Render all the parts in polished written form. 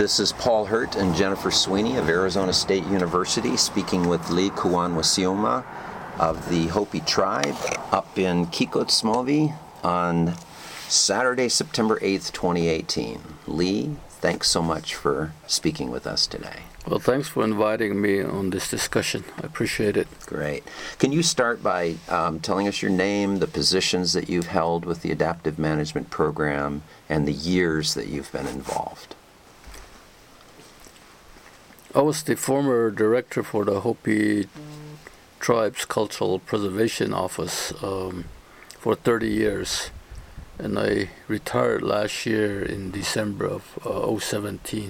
This is Paul Hurt and Jennifer Sweeney of Arizona State University speaking with Lee Kuanwasioma of the Hopi tribe up in Kikotsmovi on Saturday, September 8th, 2018. Lee, thanks so much for speaking with us today. Well, thanks for inviting me on this discussion. I appreciate it. Great. Can you start by telling us your name, the positions that you've held with the Adaptive Management Program, and the years that you've been involved? I was the former director for the Hopi Tribe's Cultural Preservation Office for 30 years, and I retired last year in December of 2017.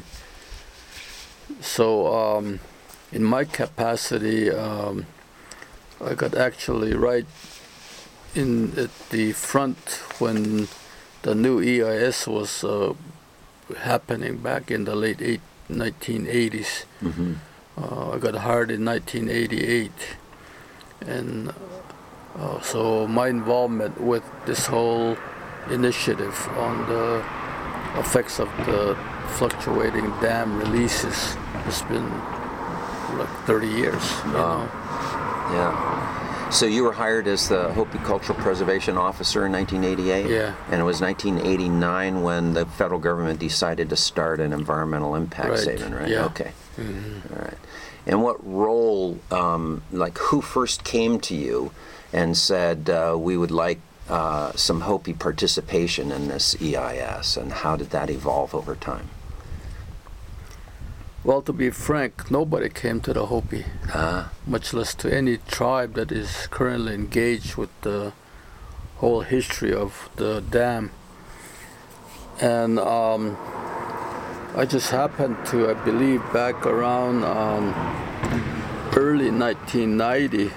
So in my capacity, I got actually right in at the front when the new EIS was happening back in the late 1980s. Mm-hmm. I got hired in 1988, and so my involvement with this whole initiative on the effects of the fluctuating dam releases has been like 30 years. Yeah. So you were hired as the Hopi Cultural Preservation Officer in 1988? Yeah. And it was 1989 when the federal government decided to start an environmental impact statement, right? Yeah. Okay. Mm-hmm. All right. And what role, who first came to you and said, we would like some Hopi participation in this EIS, and how did that evolve over time? Well, to be frank, nobody came to the Hopi, much less to any tribe that is currently engaged with the whole history of the dam. And I just happened to, I believe, back around early 1990,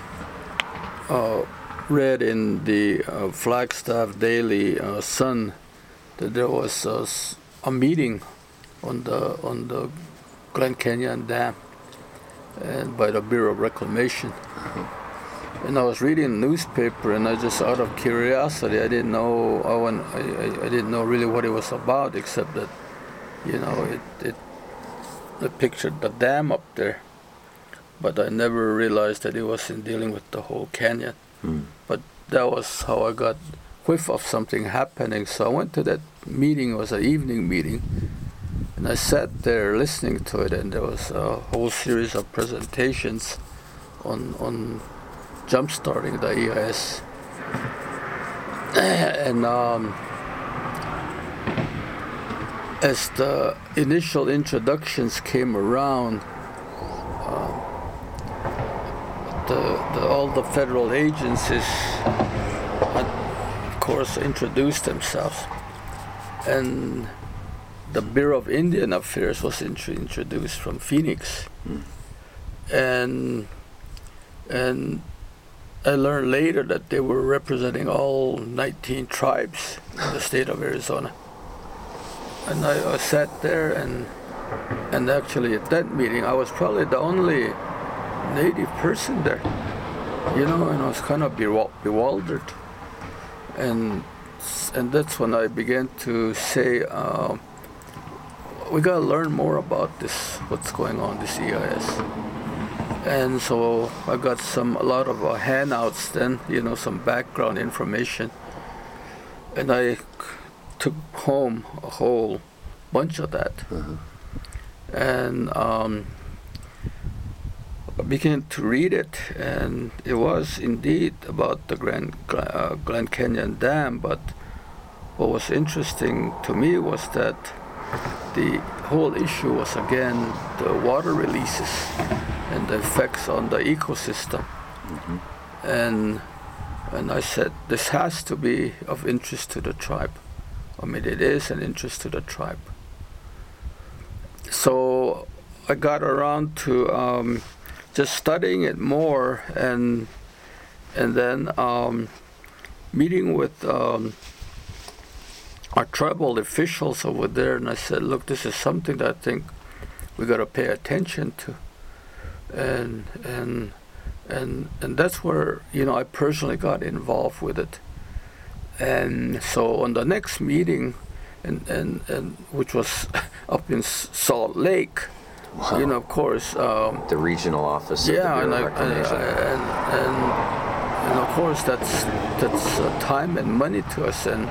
read in the Flagstaff Daily Sun that there was a meeting on the Glen Canyon Dam and by the Bureau of Reclamation. And I was reading the newspaper, and I just, out of curiosity, I didn't know I didn't know really what it was about, except that, you know, it pictured the dam up there, but I never realized that it was in dealing with the whole canyon. But that was how I got whiff of something happening. So I went to that meeting. It was an evening meeting, and I sat there listening to it, and there was a whole series of presentations on jump-starting the EIS. And as the initial introductions came around, all the federal agencies had, of course, introduced themselves, and the Bureau of Indian Affairs was introduced from Phoenix, and I learned later that they were representing all 19 tribes in the state of Arizona. And I sat there, and actually at that meeting I was probably the only native person there, you know, and I was kind of bewildered, and that's when I began to say, we got to learn more about this, what's going on, this EIS. And so I got a lot of handouts then, you know, some background information, and I took home a whole bunch of that. And I began to read it, and it was indeed about the Glen Canyon Dam, but what was interesting to me was that the whole issue was, again, the water releases and the effects on the ecosystem. And I said, this has to be of interest to the tribe. I mean, it is an interest to the tribe. So I got around to just studying it more, and then meeting with our tribal officials over there, and I said, look, this is something that I think we got to pay attention to, and that's where, you know, I personally got involved with it. And so on the next meeting, and which was up in Salt Lake. Wow. You know, of course. The regional office of Yeah, the and, Bureau of Reclamation. and of course that's time and money to us, and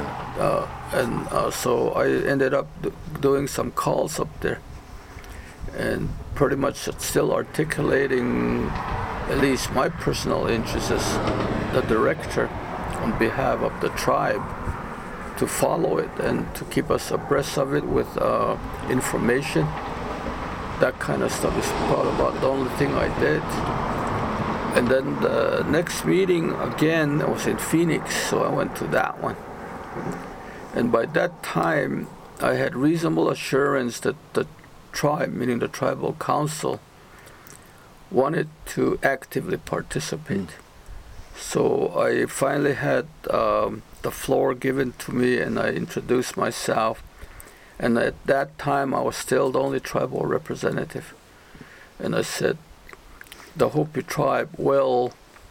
so I ended up doing some calls up there, and pretty much still articulating at least my personal interests as the director on behalf of the tribe, to follow it and to keep us abreast of it with information. That kind of stuff is part about the only thing I did. And then the next meeting again was in Phoenix, so I went to that one. And by that time, I had reasonable assurance that the tribe, meaning the tribal council, wanted to actively participate. So I finally had the floor given to me, and I introduced myself. And at that time, I was still the only tribal representative. And I said, the Hopi tribe will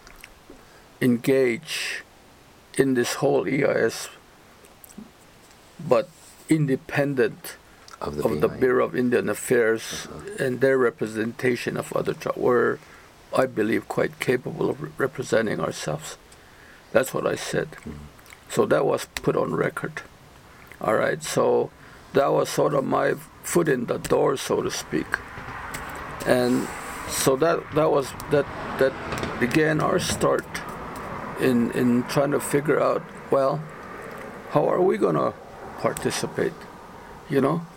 engage in this whole EIS, but independent of the Bureau of Indian Affairs and their representation of other tribes. We're, I believe, quite capable of representing ourselves. That's what I said. So that was put on record. All right, so that was sort of my foot in the door, so to speak. And so that began our start in trying to figure out, well, how are we going to participate, you know?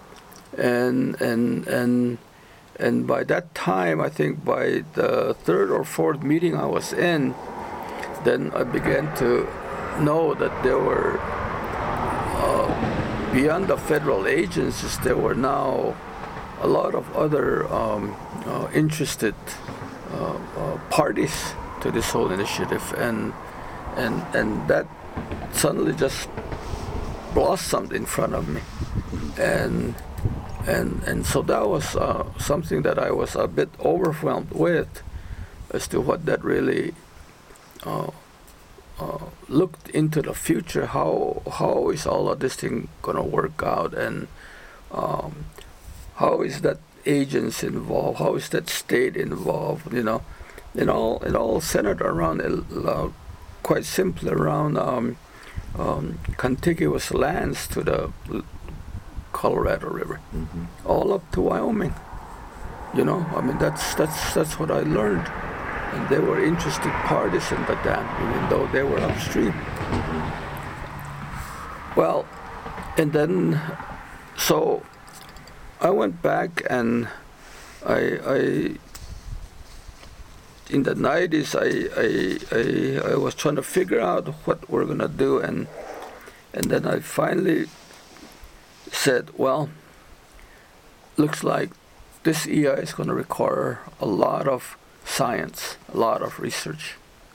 And by that time, I think by the third or fourth meeting I was in, then I began to know that there were, beyond the federal agencies, there were now a lot of other interested parties to this whole initiative, and that suddenly just blossomed in front of me, and so that was something that I was a bit overwhelmed with, as to what that really looked into the future. How is all of this thing going to work out, and how is that agents involved? How is that state involved? You know, it all centered around quite simply around contiguous lands to the Colorado River, all up to Wyoming. You know, I mean that's what I learned, and they were interested parties in the dam, even though they were upstream. Well, and then so I went back, and I in the 90s I was trying to figure out what we're gonna do, and then I finally said, well, looks like this EI is going to require a lot of science, a lot of research,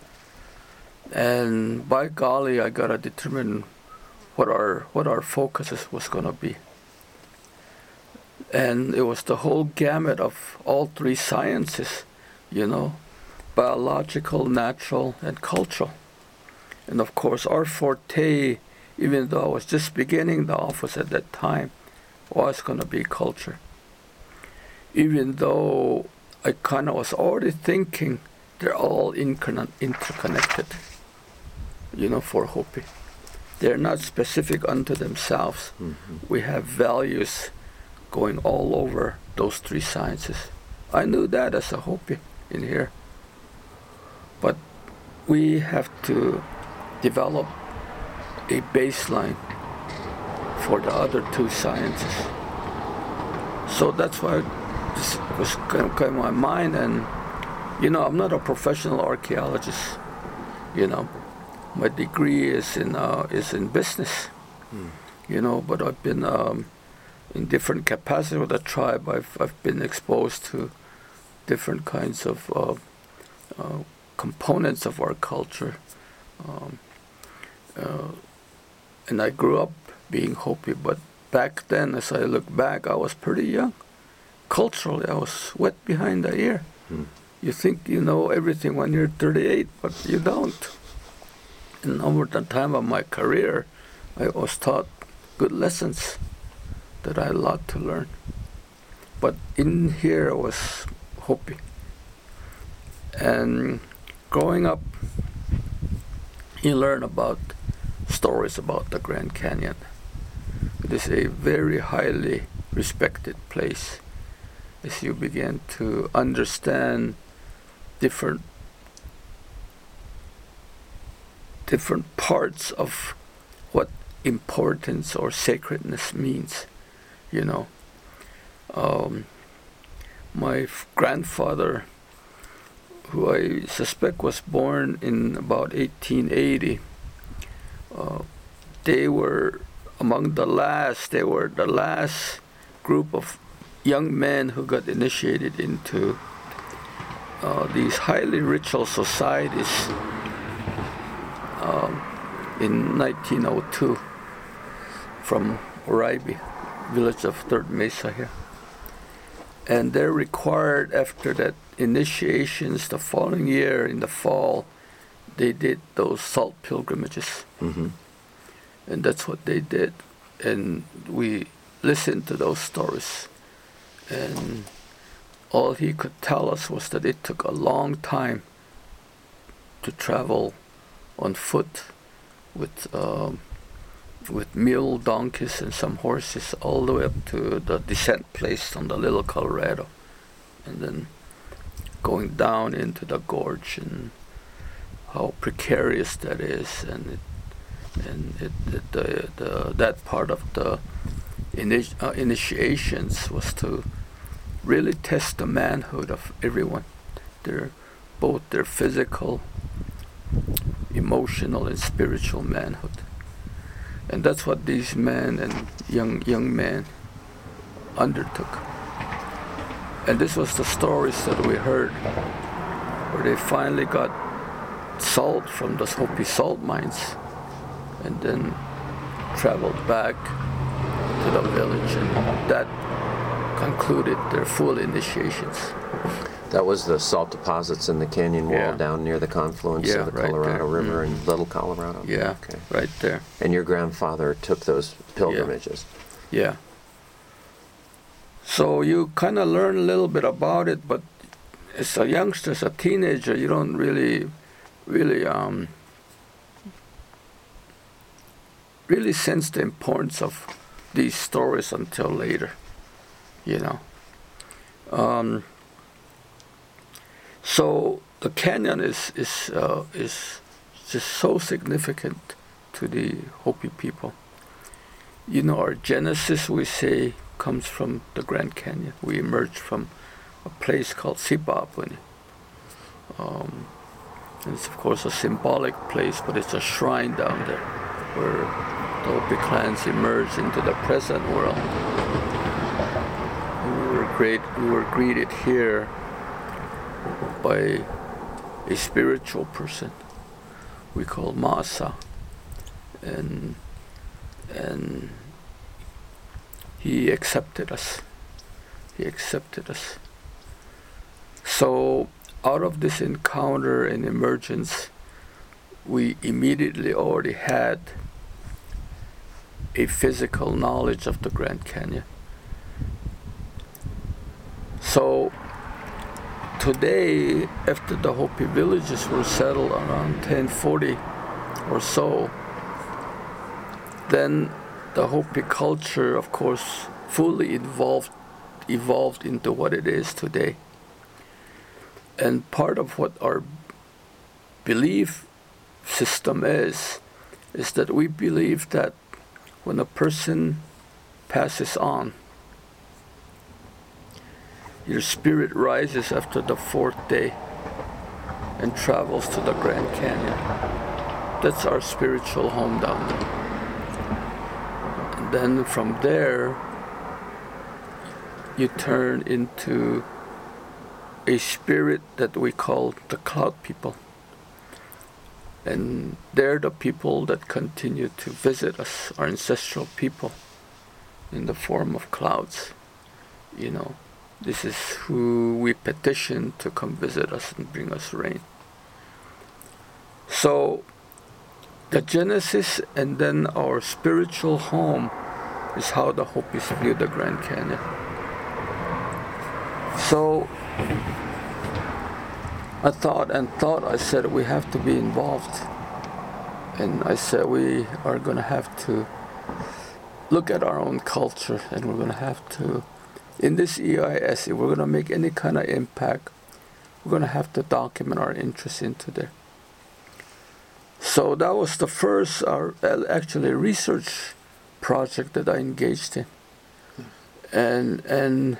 and by golly, I gotta determine what our focus was going to be. And it was the whole gamut of all three sciences, you know, biological, natural, and cultural. And of course, our forte, even though I was just beginning the office at that time, was going to be culture. Even though I kind of was already thinking they're all interconnected, you know, for Hopi. They're not specific unto themselves. We have values going all over those three sciences. I knew that as a Hopi in here. But we have to develop a baseline for the other two sciences. So that's why this was kind of my mind. And you know, I'm not a professional archaeologist. You know, my degree is in business. You know, but I've been in different capacities with the tribe. I've been exposed to different kinds of components of our culture. And I grew up being Hopi, but back then, as I look back, I was pretty young. Culturally, I was wet behind the ear. You think you know everything when you're 38, but you don't. And over the time of my career, I was taught good lessons that I had a lot to learn. But in here I was Hopi. And growing up, you learn about stories about the Grand Canyon. It is a very highly respected place as you begin to understand different parts of what importance or sacredness means, you know. My grandfather, who I suspect was born in about 1880, they were the last group of young men who got initiated into these highly ritual societies in 1902 from Oraibi, village of Third Mesa here. And they're required, after that initiations, the following year in the fall, they did those salt pilgrimages. Mm-hmm. And that's what they did. And we listened to those stories. And all he could tell us was that it took a long time to travel on foot with mule donkeys and some horses all the way up to the descent place on the Little Colorado, and then going down into the gorge, and how precarious that is, and that part of the initiations was to really test the manhood of everyone, both their physical, emotional, and spiritual manhood. And that's what these men and young men undertook. And this was the stories that we heard, where they finally got salt from the Hopi salt mines, and then traveled back to the village, and that concluded their full initiations. That was the salt deposits in the canyon wall down near the confluence of the Colorado River and Little Colorado? Yeah, okay. Right there. And your grandfather took those pilgrimages? Yeah. So you kind of learn a little bit about it, but as a youngster, as a teenager, you don't really sense the importance of these stories until later, you know. So the canyon is just so significant to the Hopi people. You know, our genesis, we say, comes from the Grand Canyon. We emerged from a place called Sipapuni. And it's of course a symbolic place, but it's a shrine down there where the Hopi clans emerged into the present world. And we were greeted here by a spiritual person we call Masa, and he accepted us. So out of this encounter and emergence, we immediately already had a physical knowledge of the Grand Canyon. So today, after the Hopi villages were settled around 1040 or so, then the Hopi culture, of course, fully evolved into what it is today. And part of what our belief system is that we believe that when a person passes on, your spirit rises after the fourth day and travels to the Grand Canyon. That's our spiritual home down there. And then from there, you turn into a spirit that we call the Cloud People. And they're the people that continue to visit us, our ancestral people, in the form of clouds. You know, this is who we petition to come visit us and bring us rain. So the genesis and then our spiritual home is how the Hopis view the Grand Canyon. So I thought, I said, we have to be involved. And I said, we are going to have to look at our own culture, and we're going to have to, in this EIS, if we're going to make any kind of impact, we're going to have to document our interest into there. So that was the first, actually, research project that I engaged in, and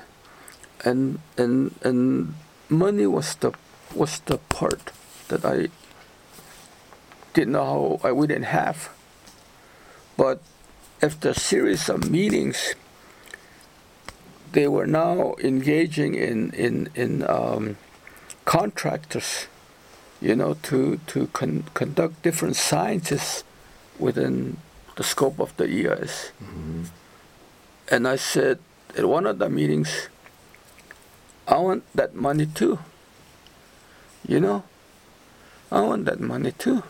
money was the part that I didn't know how we didn't have, but after a series of meetings, they were now engaging in contractors, to conduct different sciences within the scope of the EIS. Mm-hmm. And I said at one of the meetings, I want that money too. I want that money too.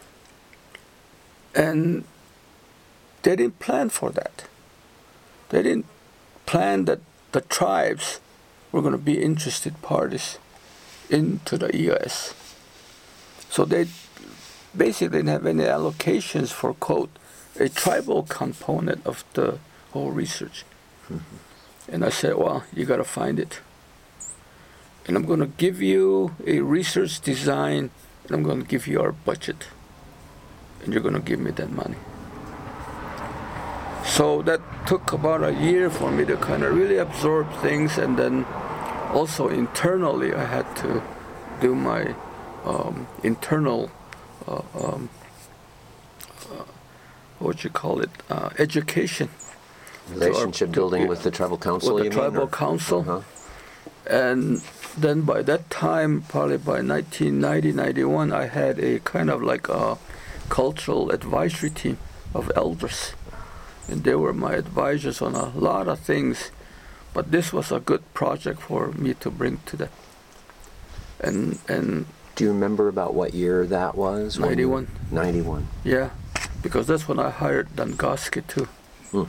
And they didn't plan for that. They didn't plan that the tribes were going to be interested parties into the EIS. So they basically didn't have any allocations for, quote, a tribal component of the whole research. Mm-hmm. And I said, well, you got to find it. And I'm going to give you a research design, and I'm going to give you our budget. And you're going to give me that money. So that took about a year for me to kind of really absorb things, and then also internally I had to do my internal, education. Relationship building with the tribal council, with the tribal council. Uh-huh. And then by that time, probably by 1990, 91, I had a kind of like a cultural advisory team of elders. And they were my advisors on a lot of things. But this was a good project for me to bring to them. And do you remember about what year that was? 91. 91. Yeah, because that's when I hired Dungoski too. Hmm.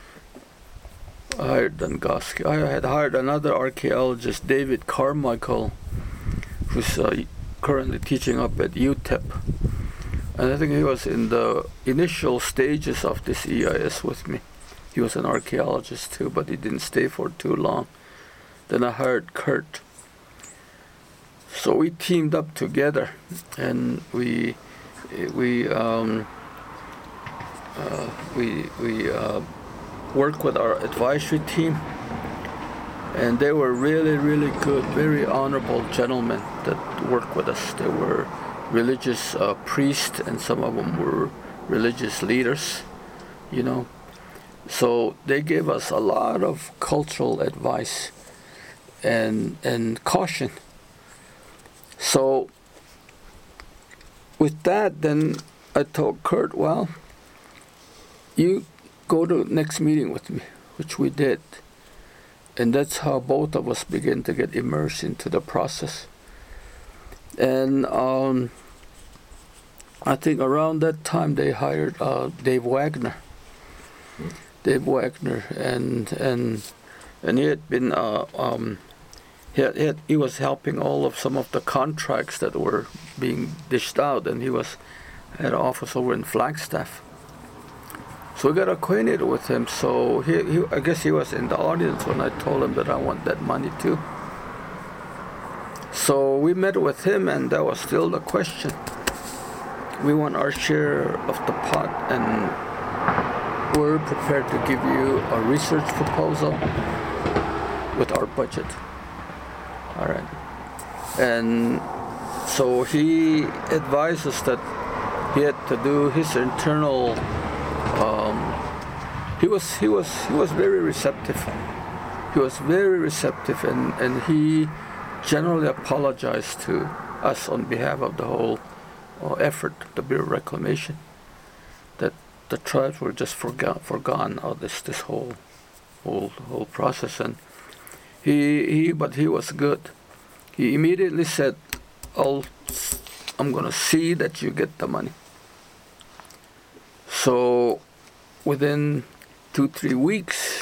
I hired Dungoski. I had hired another archaeologist, David Carmichael, who's currently teaching up at UTEP. And I think he was in the initial stages of this EIS with me. He was an archaeologist too, but he didn't stay for too long. Then I hired Kurt. So we teamed up together, and we worked with our advisory team, and they were really, really good, very honorable gentlemen that worked with us. They were religious priests, and some of them were religious leaders, So they gave us a lot of cultural advice and caution. So with that, then I told Kurt, well, you go to the next meeting with me, which we did. And that's how both of us began to get immersed into the process. And I think around that time they hired Dave Wagner. Dave Wagner, and he had been he was helping all of some of the contracts that were being dished out, and he had an office over in Flagstaff. So we got acquainted with him. So he I guess he was in the audience when I told him that I want that money too. So we met with him, and that was still the question. We want our share of the pot, and we're prepared to give you a research proposal with our budget. All right. And so he advised us that he had to do his internal. He was very receptive. He was very receptive, and he generally apologized to us on behalf of the whole effort, the Bureau of Reclamation, that the tribes were just forgone of this whole process. And but he was good. He immediately said, I'm going to see that you get the money. So within 2-3 weeks,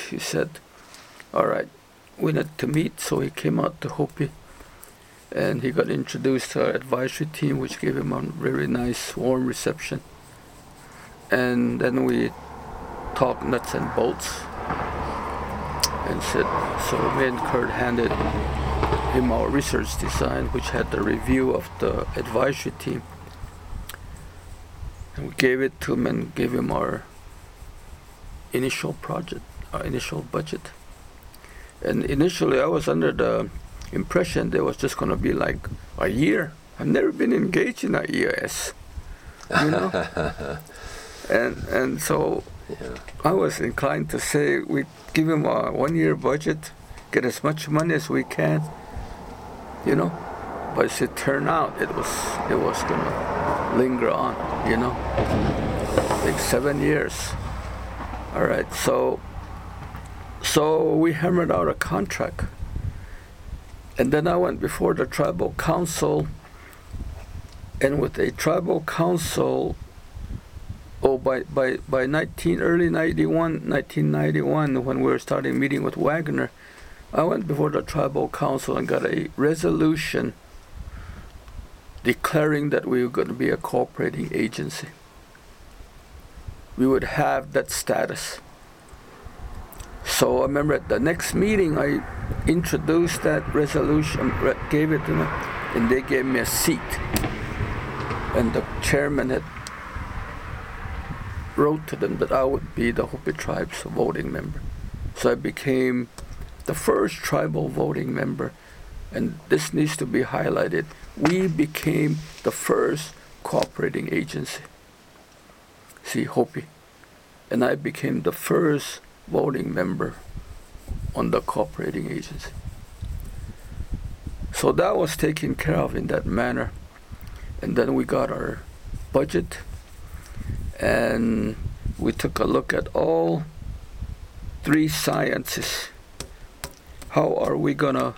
he said, all right, we need to meet. So he came out to Hopi, and he got introduced to our advisory team, which gave him a very nice, warm reception. And then we talked nuts and bolts, and said, so me and Kurt handed him our research design, which had the review of the advisory team. And we gave it to him and gave him our initial project, our initial budget. And initially I was under the impression that it was just going to be like a year. I've never been engaged in a EIS, you know? and so I was inclined to say we give him a 1-year budget, get as much money as we can, you know? But as it turned out, it was going to linger on, you know? Like 7 years. All right, so we hammered out a contract. And then I went before the tribal council, and with a tribal council, by early 1991, when we were starting meeting with Wagner, I went before the tribal council and got a resolution declaring that we were going to be a cooperating agency. We would have that status. So I remember at the next meeting, I introduced that resolution, gave it to them, and they gave me a seat. And the chairman had wrote to them that I would be the Hopi tribe's voting member. So I became the first tribal voting member, and this needs to be highlighted. We became the first cooperating agency. See, Hopi. And I became the first voting member on the cooperating agency. So that was taken care of in that manner. And then we got our budget, and we took a look at all 3 sciences. How are we gonna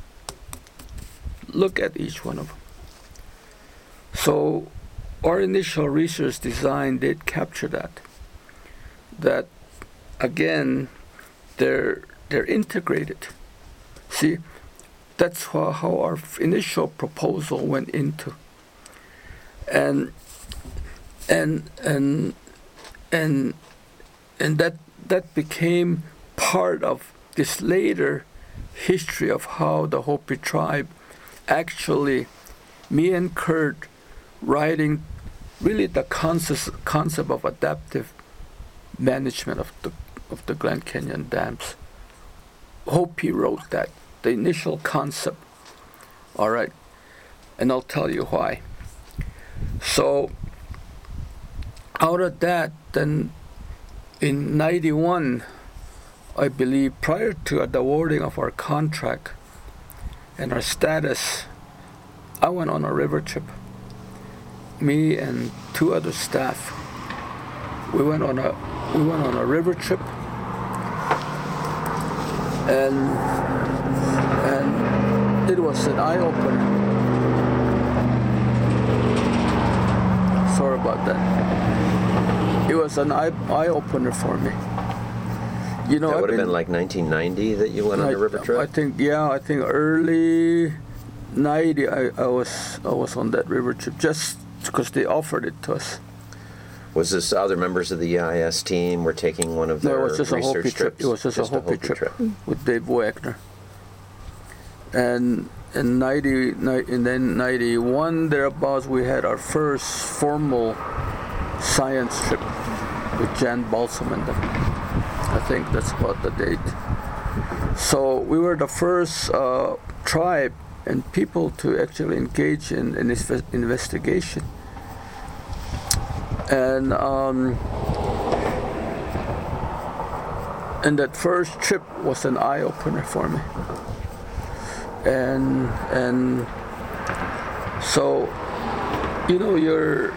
look at each one of them? So our initial research design did capture that again, they're integrated. See, that's how our initial proposal went into, and that became part of this later history of how the Hopi tribe actually, me and Kurt writing really the concept of adaptive management of the Grand Canyon dams. Hopi wrote that, the initial concept. All right, and I'll tell you why. So out of that, then in 91, I believe, prior to the awarding of our contract and our status, I went on a river trip. Me and 2 other staff, we went on a river trip, and it was an eye-opener. Sorry about that. It was an eye-opener for me. You know, that would have been like 1990 that you went on a river trip? I think early 90 I was on that river trip just because they offered it to us. Was this other members of the EIS team were taking one of their research trips? It was just a Hopi trip with Dave Wagner. And in 91 thereabouts, we had our first formal science trip with Jan Balsam and them. I think that's about the date. So we were the first tribe and people to actually engage in this investigation. And that first trip was an eye-opener for me. And so, you know, you're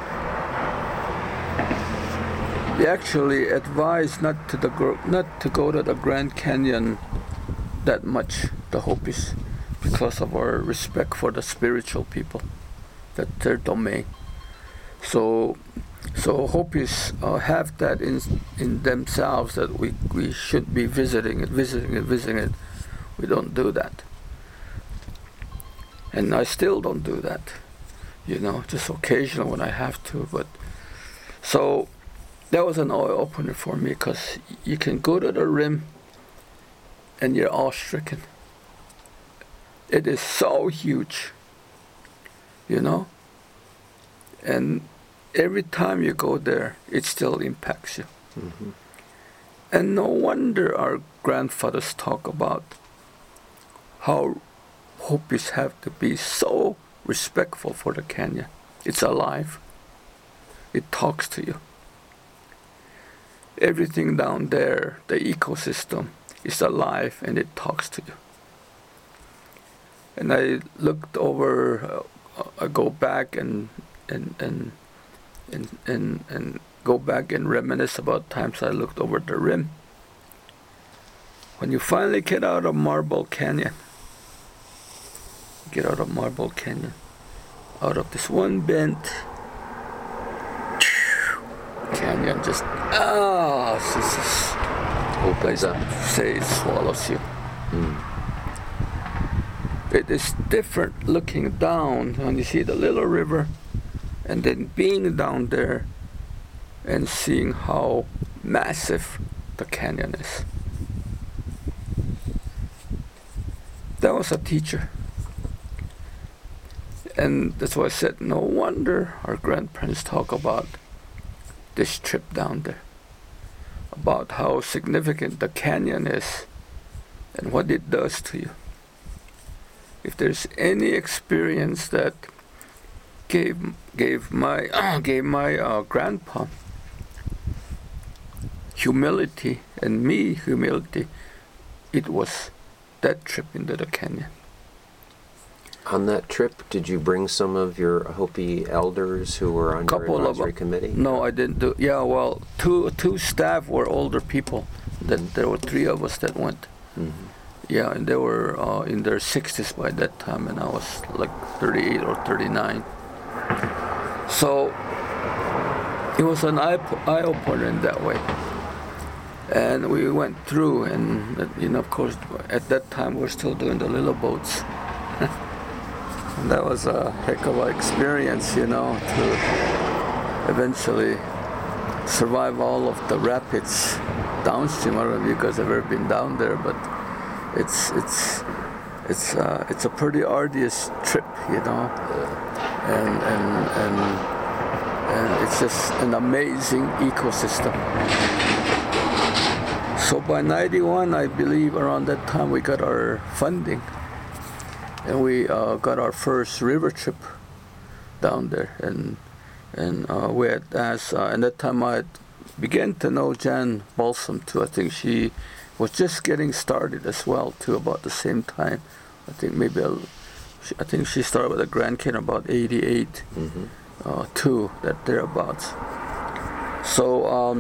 actually advised not to go to the Grand Canyon that much, the Hopis, because of our respect for the spiritual people, that their domain. So So Hopis have that in themselves, that we should be visiting it. We don't do that. And I still don't do that. Just occasionally when I have to. But so that was an eye-opener for me, because you can go to the rim and you're awe-stricken. It is so huge, and every time you go there, it still impacts you. Mm-hmm. And no wonder our grandfathers talk about how Hopis have to be so respectful for the canyon. It's alive. It talks to you. Everything down there, the ecosystem, is alive and it talks to you. And I looked over, I go back and go back and reminisce about times I looked over the rim. When you finally get out of Marble Canyon, out of this one bend, canyon just, say it swallows you. It is different looking down when you see the little river, and then being down there and seeing how massive the canyon is. That was a teacher. And that's why I said, no wonder our grandparents talk about this trip down there, about how significant the canyon is and what it does to you. If there's any experience that gave my grandpa humility and me humility, it was that trip into the canyon. On that trip, did you bring some of your Hopi elders who were on your advisory committee? No, I didn't do. Yeah, well, two staff were older people. That there were three of us that went. Mm-hmm. Yeah, and they were in their 60s by that time, and I was like 38 or 39. So it was an eye-opener in that way. And we went through, and of course, at that time we're still doing the little boats. And that was a heck of an experience, to eventually survive all of the rapids downstream. I don't know if you guys have ever been down there, but it's a pretty arduous trip, and it's just an amazing ecosystem. So by 91, I believe around that time we got our funding, and we got our first river trip down there, and we had asked, and that time I began to know Jan Balsam too. I think she was just getting started as well too, about the same time. I think she started with the Grand Canyon about 88, too, that thereabouts. So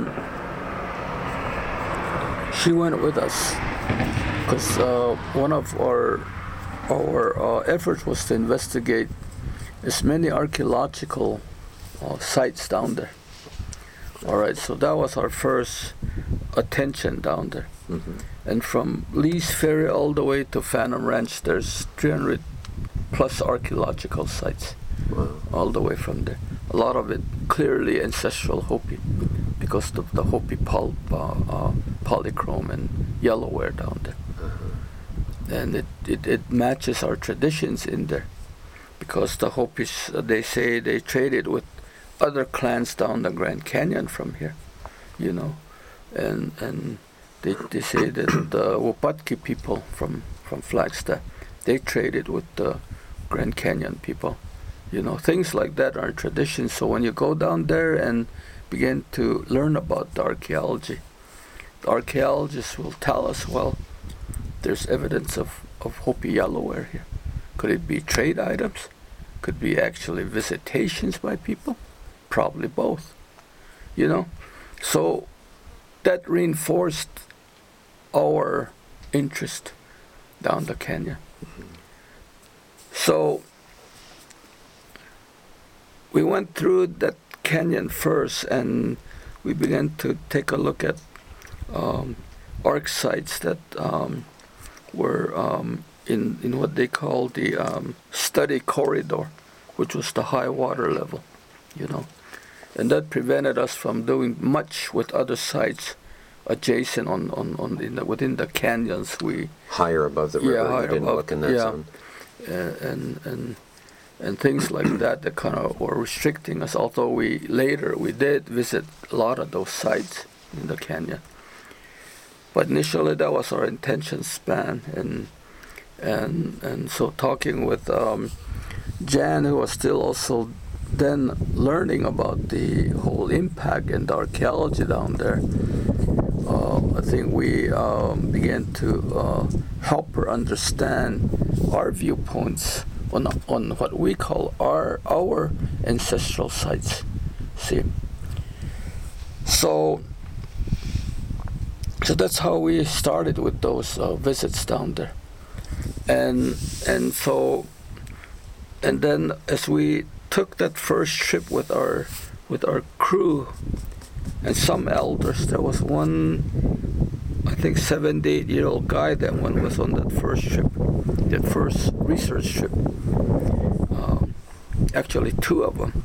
she went with us because one of our efforts was to investigate as many archaeological sites down there. All right, so that was our first attention down there. Mm-hmm. And from Lee's Ferry all the way to Phantom Ranch, there's 300 plus archaeological sites. Wow. All the way from there. A lot of it clearly ancestral Hopi, because of the Hopi polychrome and yellowware down there. And it matches our traditions in there, because the Hopis, they say they traded with other clans down the Grand Canyon from here, and they say that the Wopatki people from Flagstaff, they traded with the Grand Canyon people, things like that are traditions. So when you go down there and begin to learn about the archaeology, the archaeologists will tell us, well, there's evidence of Hopi yellowware here. Could it be trade items? Could be actually visitations by people? Probably both. So that reinforced our interest down the canyon. So we went through that canyon first, and we began to take a look at arc sites that were in what they call the study corridor, which was the high water level, you know. And that prevented us from doing much with other sites adjacent within the canyons. We Higher above the river, higher you didn't above, look in that zone. And things like that kind of were restricting us. Although we did visit a lot of those sites in the canyon. But initially, that was our intention span, and so talking with Jan, who was still also then learning about the whole impact and the archaeology down there, I think we began to help her understand our viewpoints on what we call our ancestral sites. See, so that's how we started with those visits down there, and then as we took that first trip with our crew and some elders, there was one, I think 78-year-old guy that went with on that first trip, that first research trip. Actually, two of them.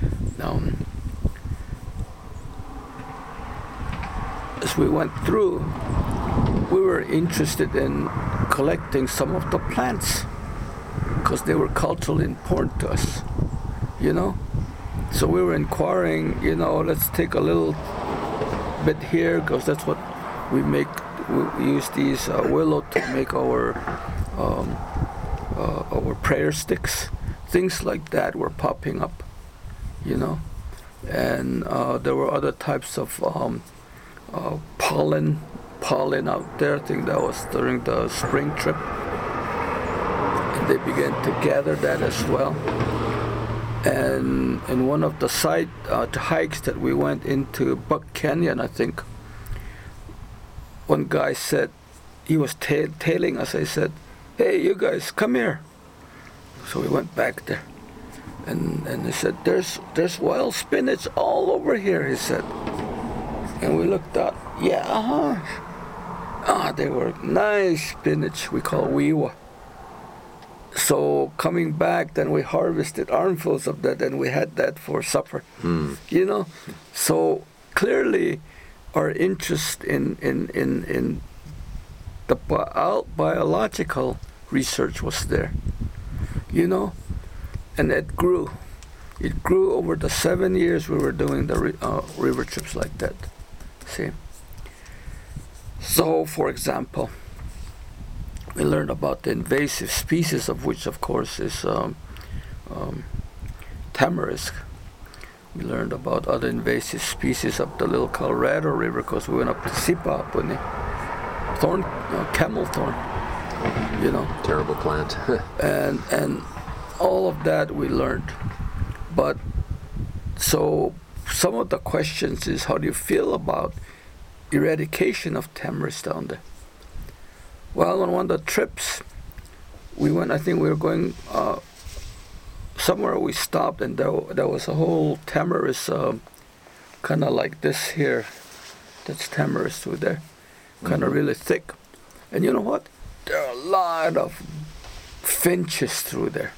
As we went through, we were interested in collecting some of the plants because they were culturally important to us, you know. So we were inquiring, you know, let's take a little bit here because that's what we make. We use these willow to make our prayer sticks. Things like that were popping up, you know. And there were other types of pollen out there. I think that was during the spring trip, and they began to gather that as well. And in one of the hikes that we went into Buck Canyon, I think, one guy said, he was tailing us. I said, "Hey, you guys, come here." So we went back there, and he said, "There's wild spinach all over here," he said. And we looked up. Yeah, they were nice spinach we call wiwa. So coming back, then we harvested armfuls of that, and we had that for supper. You know, so clearly our interest in the biological research was there. You know, and it grew. It grew over the 7 years we were doing the river trips like that. See. So, for example, we learned about the invasive species, of which, of course, is tamarisk. We learned about other invasive species up the Little Colorado River because we went up to Sipapuni, camel thorn, you know. Terrible plant. and all of that we learned. But so some of the questions is, how do you feel about eradication of tamarisk down there? Well, on one of the trips we went, I think we were going somewhere, we stopped, and there was a whole tamarisk kind of like this here. That's tamarisk through there, kind of really thick. And you know what? There are a lot of finches through there.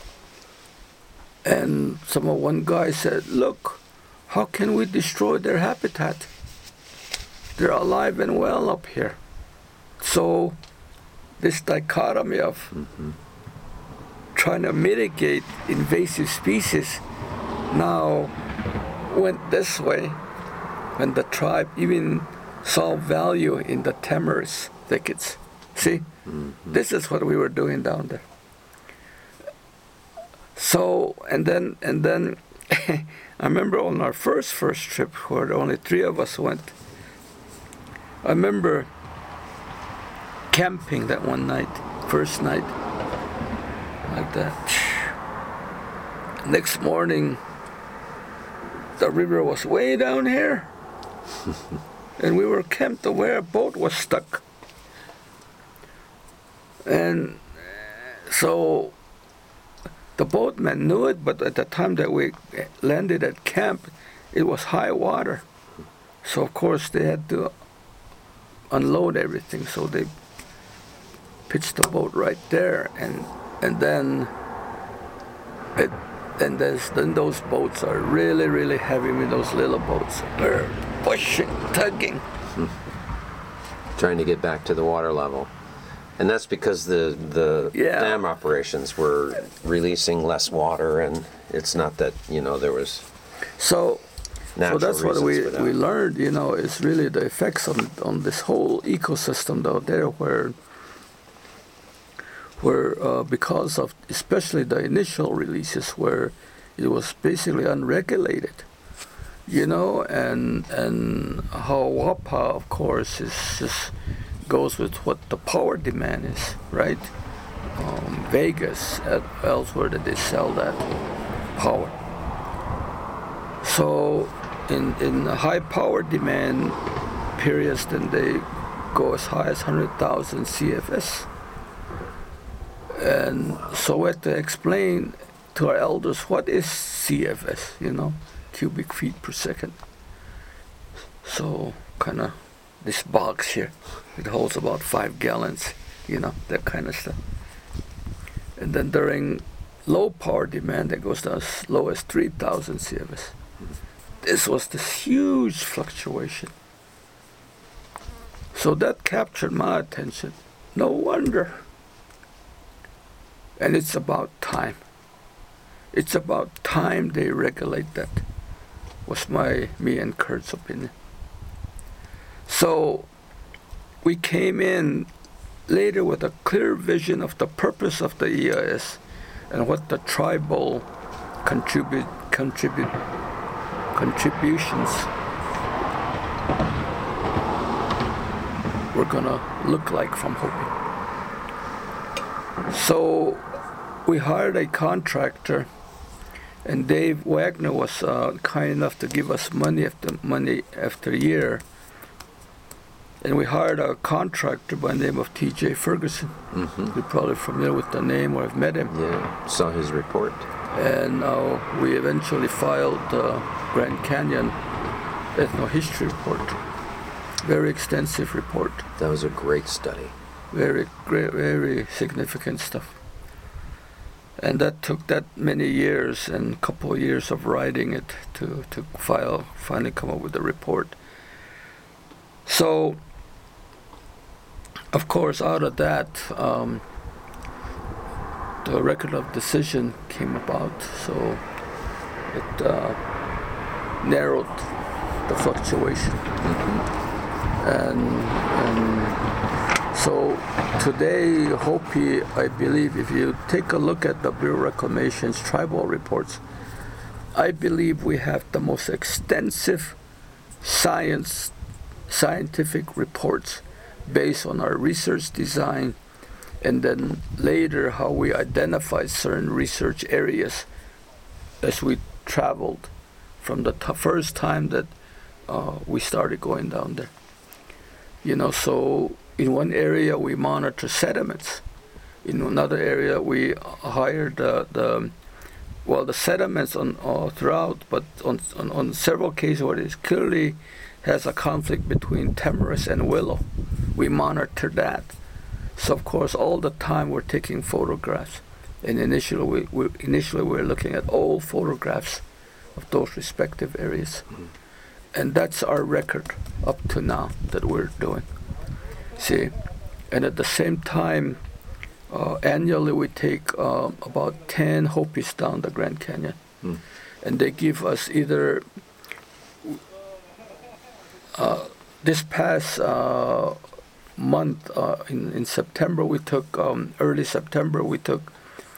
And one guy said, "Look, how can we destroy their habitat? They're alive and well up here." So this dichotomy of trying to mitigate invasive species now went this way, when the tribe even saw value in the tamarisk thickets. See, this is what we were doing down there. So, and then I remember on our first trip, where only 3 of us went, I remember camping that one night, first night, like that. Next morning, the river was way down here, and we were camped where a boat was stuck. And so The boatmen knew it, but at the time that we landed at camp, it was high water. So of course they had to unload everything. So they pitched the boat right there, and then then those boats are really, really heavy. With those little boats, they're pushing, tugging. Trying to get back to the water level. And that's because the dam operations were releasing less water, and it's not that, there was so that's what we for that. learned, is really the effects on this whole ecosystem out there, where because of especially the initial releases, where it was basically unregulated, and how WAPA, of course, is just goes with what the power demand is, right? Vegas, elsewhere, that they sell that power. So in high power demand periods, then they go as high as 100,000 CFS. And so we had to explain to our elders what is CFS, cubic feet per second. So kind of this box here, it holds about 5 gallons, that kind of stuff. And then during low power demand, it goes down as low as 3,000 CFS. This was this huge fluctuation. So that captured my attention. No wonder. And it's about time. It's about time they regulate that, was me and Kurt's opinion. So we came in later with a clear vision of the purpose of the EIS and what the tribal contributions were gonna look like from Hopi. So we hired a contractor, and Dave Wagner was kind enough to give us money after year. And we hired a contractor by the name of T.J. Ferguson. Mm-hmm. You're probably familiar with the name or have met him. Yeah, saw his report. And we eventually filed the Grand Canyon ethnohistory report. Very extensive report. That was a great study. Very great, very significant stuff. And that took that many years and a couple of years of writing it to finally come up with the report. So, of course, out of that, the record of decision came about. So it narrowed the fluctuation. Mm-hmm. And so today, Hopi, I believe, if you take a look at the Bureau of Reclamation's tribal reports, I believe we have the most extensive scientific reports based on our research design, and then later how we identified certain research areas as we traveled from the first time that we started going down there. So in one area we monitor sediments. In another area we hired the sediments on throughout, but on several cases where it clearly has a conflict between Tamarack and Willow, we monitor that. So of course all the time we're taking photographs, and initially we're looking at old photographs of those respective areas. Mm-hmm. And that's our record up to now that we're doing. See, and at the same time, annually we take about 10 Hopis down the Grand Canyon. Mm. And they give us either, this past month, in September, we took, early September, we took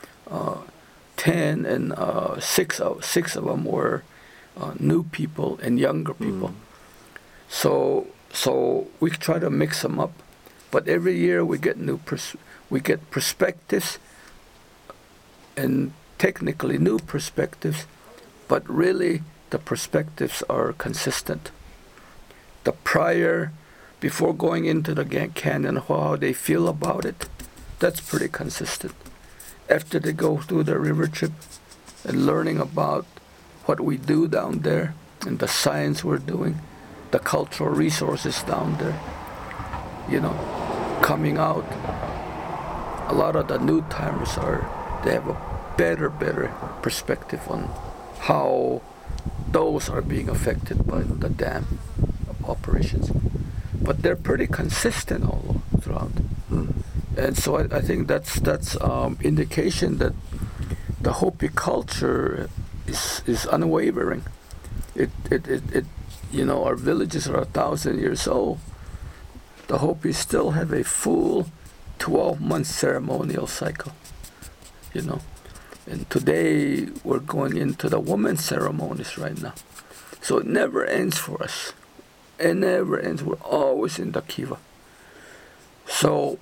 10, and six of them were new people and younger people. So we try to mix them up, but every year we get perspectives, and technically new perspectives, but really the perspectives are consistent. The prior, before going into the Canyon, how they feel about it, that's pretty consistent. after they go through the river trip and learning about what we do down there and the science we're doing, the cultural resources down there, you know, coming out. A lot of the new timers they have a better perspective on how those are being affected by the dam operations. But they're pretty consistent all throughout. And so I think that's indication that the Hopi culture is unwavering. It you know, our villages are 1,000 years old. The Hopi still have a full 12-month ceremonial cycle, you know. And today we're going into the women's ceremonies right now. So it never ends for us. It never ends. We're always in the kiva. So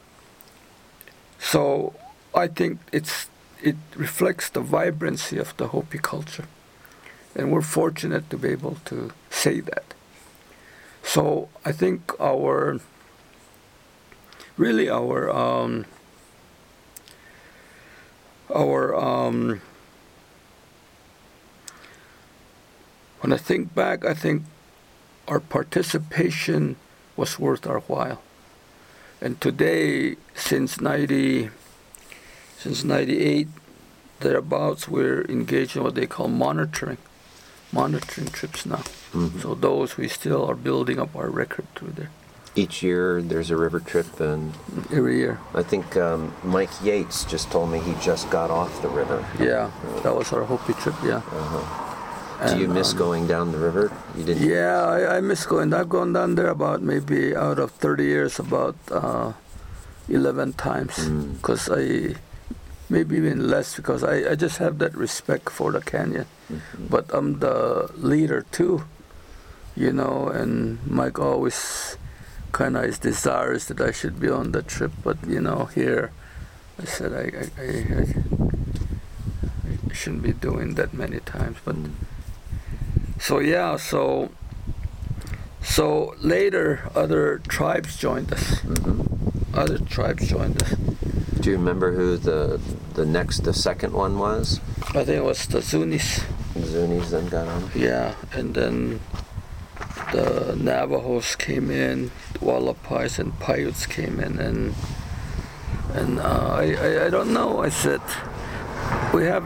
I think it reflects the vibrancy of the Hopi culture. And we're fortunate to be able to say that. So I think when I think back, I think our participation was worth our while. And today, since 98, thereabouts, we're engaged in what they call monitoring trips now. Mm-hmm. So those, we still are building up our record through there. Each year there's a river trip, and every year. I think Mike Yates just told me he just got off the river. Yeah, that was our Hopi trip, yeah. Uh-huh. Do you miss going down the river? You didn't? Yeah, I miss going. I've gone down there about, maybe out of 30 years, about 11 times. Because maybe even less, because I just have that respect for the canyon. Mm-hmm. But I'm the leader too, you know, and Mike always kind of is desirous that I should be on the trip. But, you know, here I said I shouldn't be doing that many times. But so yeah, so later other tribes joined us. Mm-hmm. Other tribes joined us. Do you remember who the second one was? I think it was the Zunis. The Zunis then got on? Yeah, and then the Navajos came in, the Wallapais and Paiutes came in, and I don't know. I said, we have,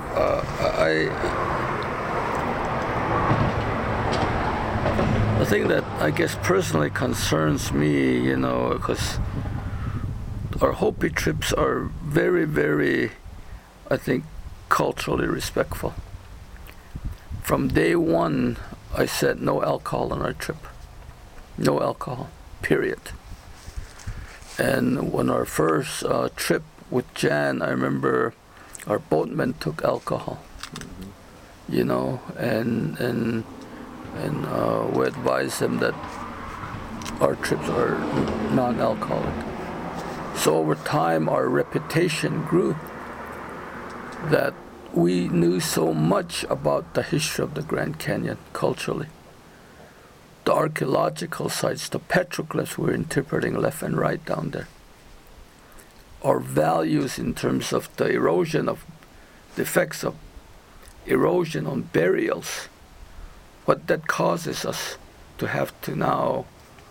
the thing that I guess personally concerns me, you know, because our Hopi trips are very, very, I think, culturally respectful. From day one, I said no alcohol on our trip. No alcohol, period. And when our first trip with Jan, I remember our boatmen took alcohol, you know, and we advised them that our trips are non-alcoholic. So over time, our reputation grew, that we knew so much about the history of the Grand Canyon culturally. The archaeological sites, the petroglyphs we're interpreting left and right down there. Our values in terms of the erosion of the effects of erosion on burials, what that causes us to have to now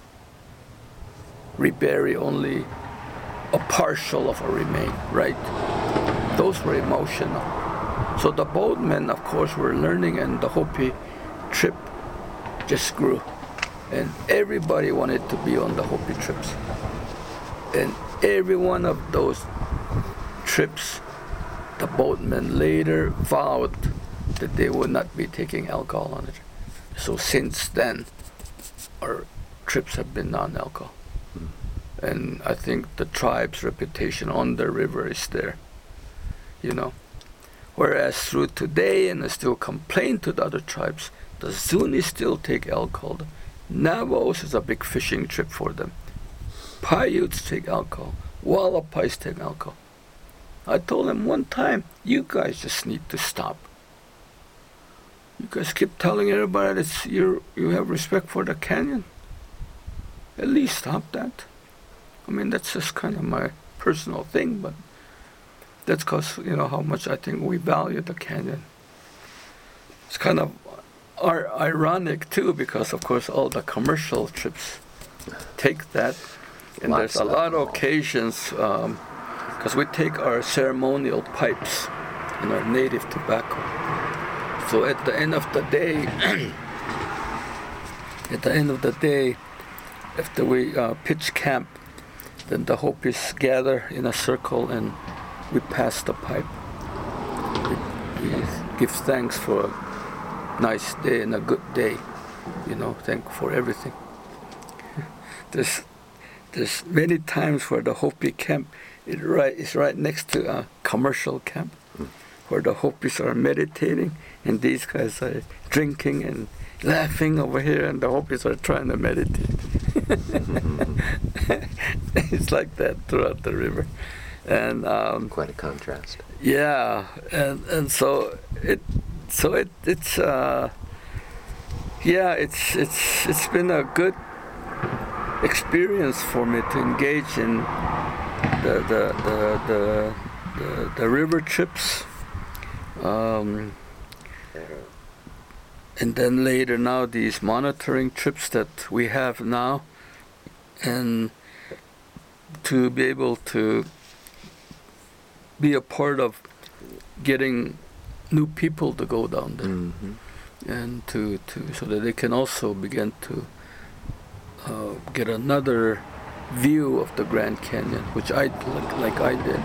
rebury only a partial of a remain, right? Those were emotional. So the boatmen, of course, were learning, and the Hopi trip just grew. And everybody wanted to be on the Hopi trips. And every one of those trips, the boatmen later vowed that they would not be taking alcohol on it. So since then, our trips have been non-alcohol. And I think the tribe's reputation on the river is there, you know. Whereas through today, and I still complain to the other tribes, the Zuni still take alcohol. Navajos is a big fishing trip for them. Paiutes take alcohol. Wallapais take alcohol. I told them one time, you guys just need to stop. You guys keep telling everybody that you have respect for the canyon. At least stop that. I mean, that's just kind of my personal thing, but That's because, how much I think we value the canyon. It's kind of ironic, too, because, of course, all the commercial trips take that. And Lots there's a of lot of alcohol. occasions, because we take our ceremonial pipes and our native tobacco. So at the end of the day, after we pitch camp, then the Hopis gather in a circle and we pass the pipe. We give thanks for a nice day and a good day, thank for everything. There's many times where the Hopi camp is right next to a commercial camp, where the Hopis are meditating and these guys are drinking and laughing over here, and the Hopis are trying to meditate. It's like that throughout the river, and Quite a contrast. yeah, and so it's been a good experience for me to engage in the river trips, and then later now these monitoring trips that we have now, and to be able to be a part of getting new people to go down there, and to so that they can also begin to get another view of the Grand Canyon, which I like I did.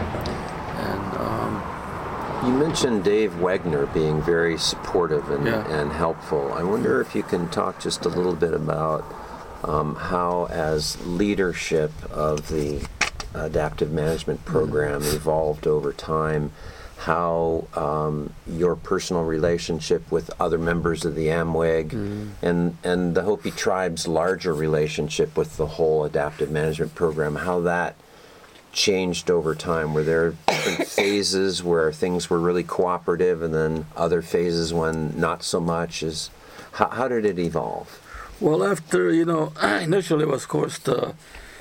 And You mentioned Dave Wegner being very supportive and helpful. I wonder if you can talk just a little bit about how, as leadership of the adaptive management program evolved over time, how your personal relationship with other members of the AMWAG and the Hopi tribe's larger relationship with the whole adaptive management program, how that changed over time. Were there different phases where things were really cooperative and then other phases when not so much? How did it evolve? well, after initially was of course the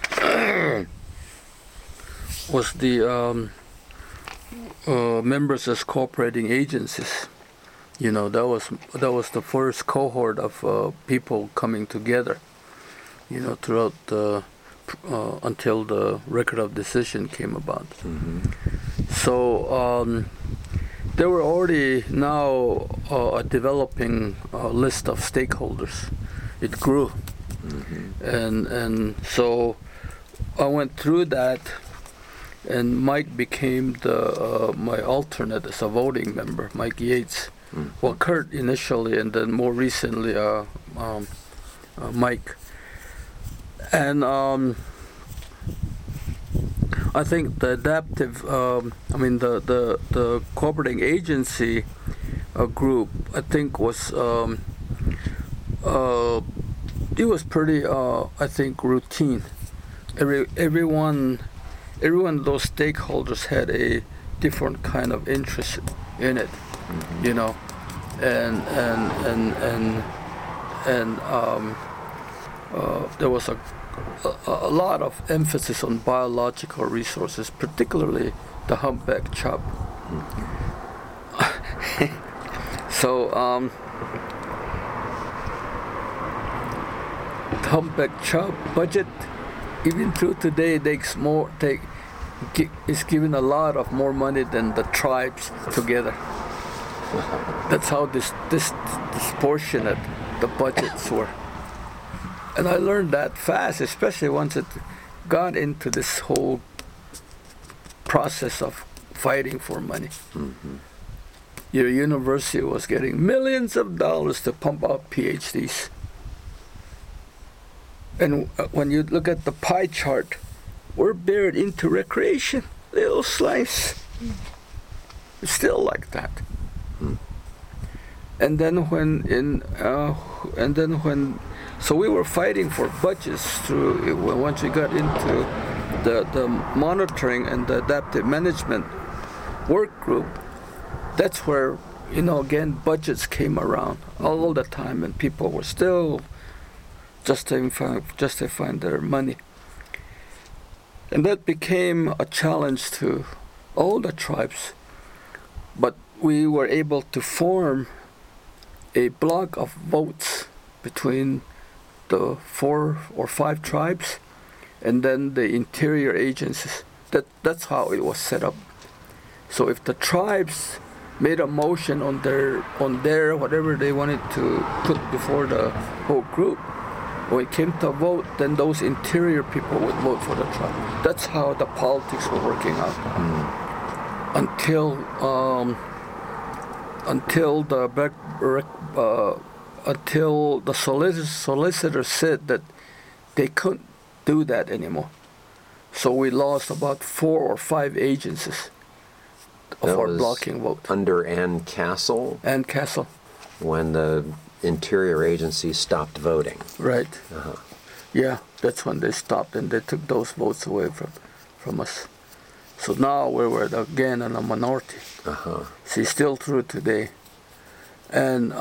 members as cooperating agencies. That was the first cohort of people coming together. Throughout until the record of decision came about. So there were already now a developing list of stakeholders. It grew, and so I went through that. And Mike became my alternate as a voting member, Mike Yates. Well, Kurt initially, and then more recently, Mike. And I think the adaptive, the cooperating agency group, I think was it was pretty, I think, routine. Everyone of those stakeholders had a different kind of interest in it, and there was a lot of emphasis on biological resources, particularly the humpback chub. So the humpback chub budget, even through today, is given a lot of more money than the tribes together. That's how disproportionate the budgets were. And I learned that fast, especially once it got into this whole process of fighting for money. Your university was getting millions of dollars to pump out PhDs. And when you look at the pie chart, we're buried into recreation, little slice. It's still like that. And then so we were fighting for budgets through, once we got into the monitoring and the adaptive management work group, that's where, again, budgets came around all the time, and people were still justifying their money. And that became a challenge to all the tribes, but we were able to form a block of votes between the 4 or 5 tribes and then the interior agencies. That's how it was set up. So if the tribes made a motion on their whatever they wanted to put before the whole group, when it came to vote, then those interior people would vote for the tribe. That's how the politics were working out. Until the solicitor said that they couldn't do that anymore. So we lost about 4 or 5 agencies of our blocking vote. Under Ann Castle? Ann Castle. When the interior agency stopped voting. Right. Yeah, that's when they stopped and they took those votes away from us. So now we were again in a minority. See, still true today. And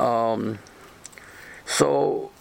so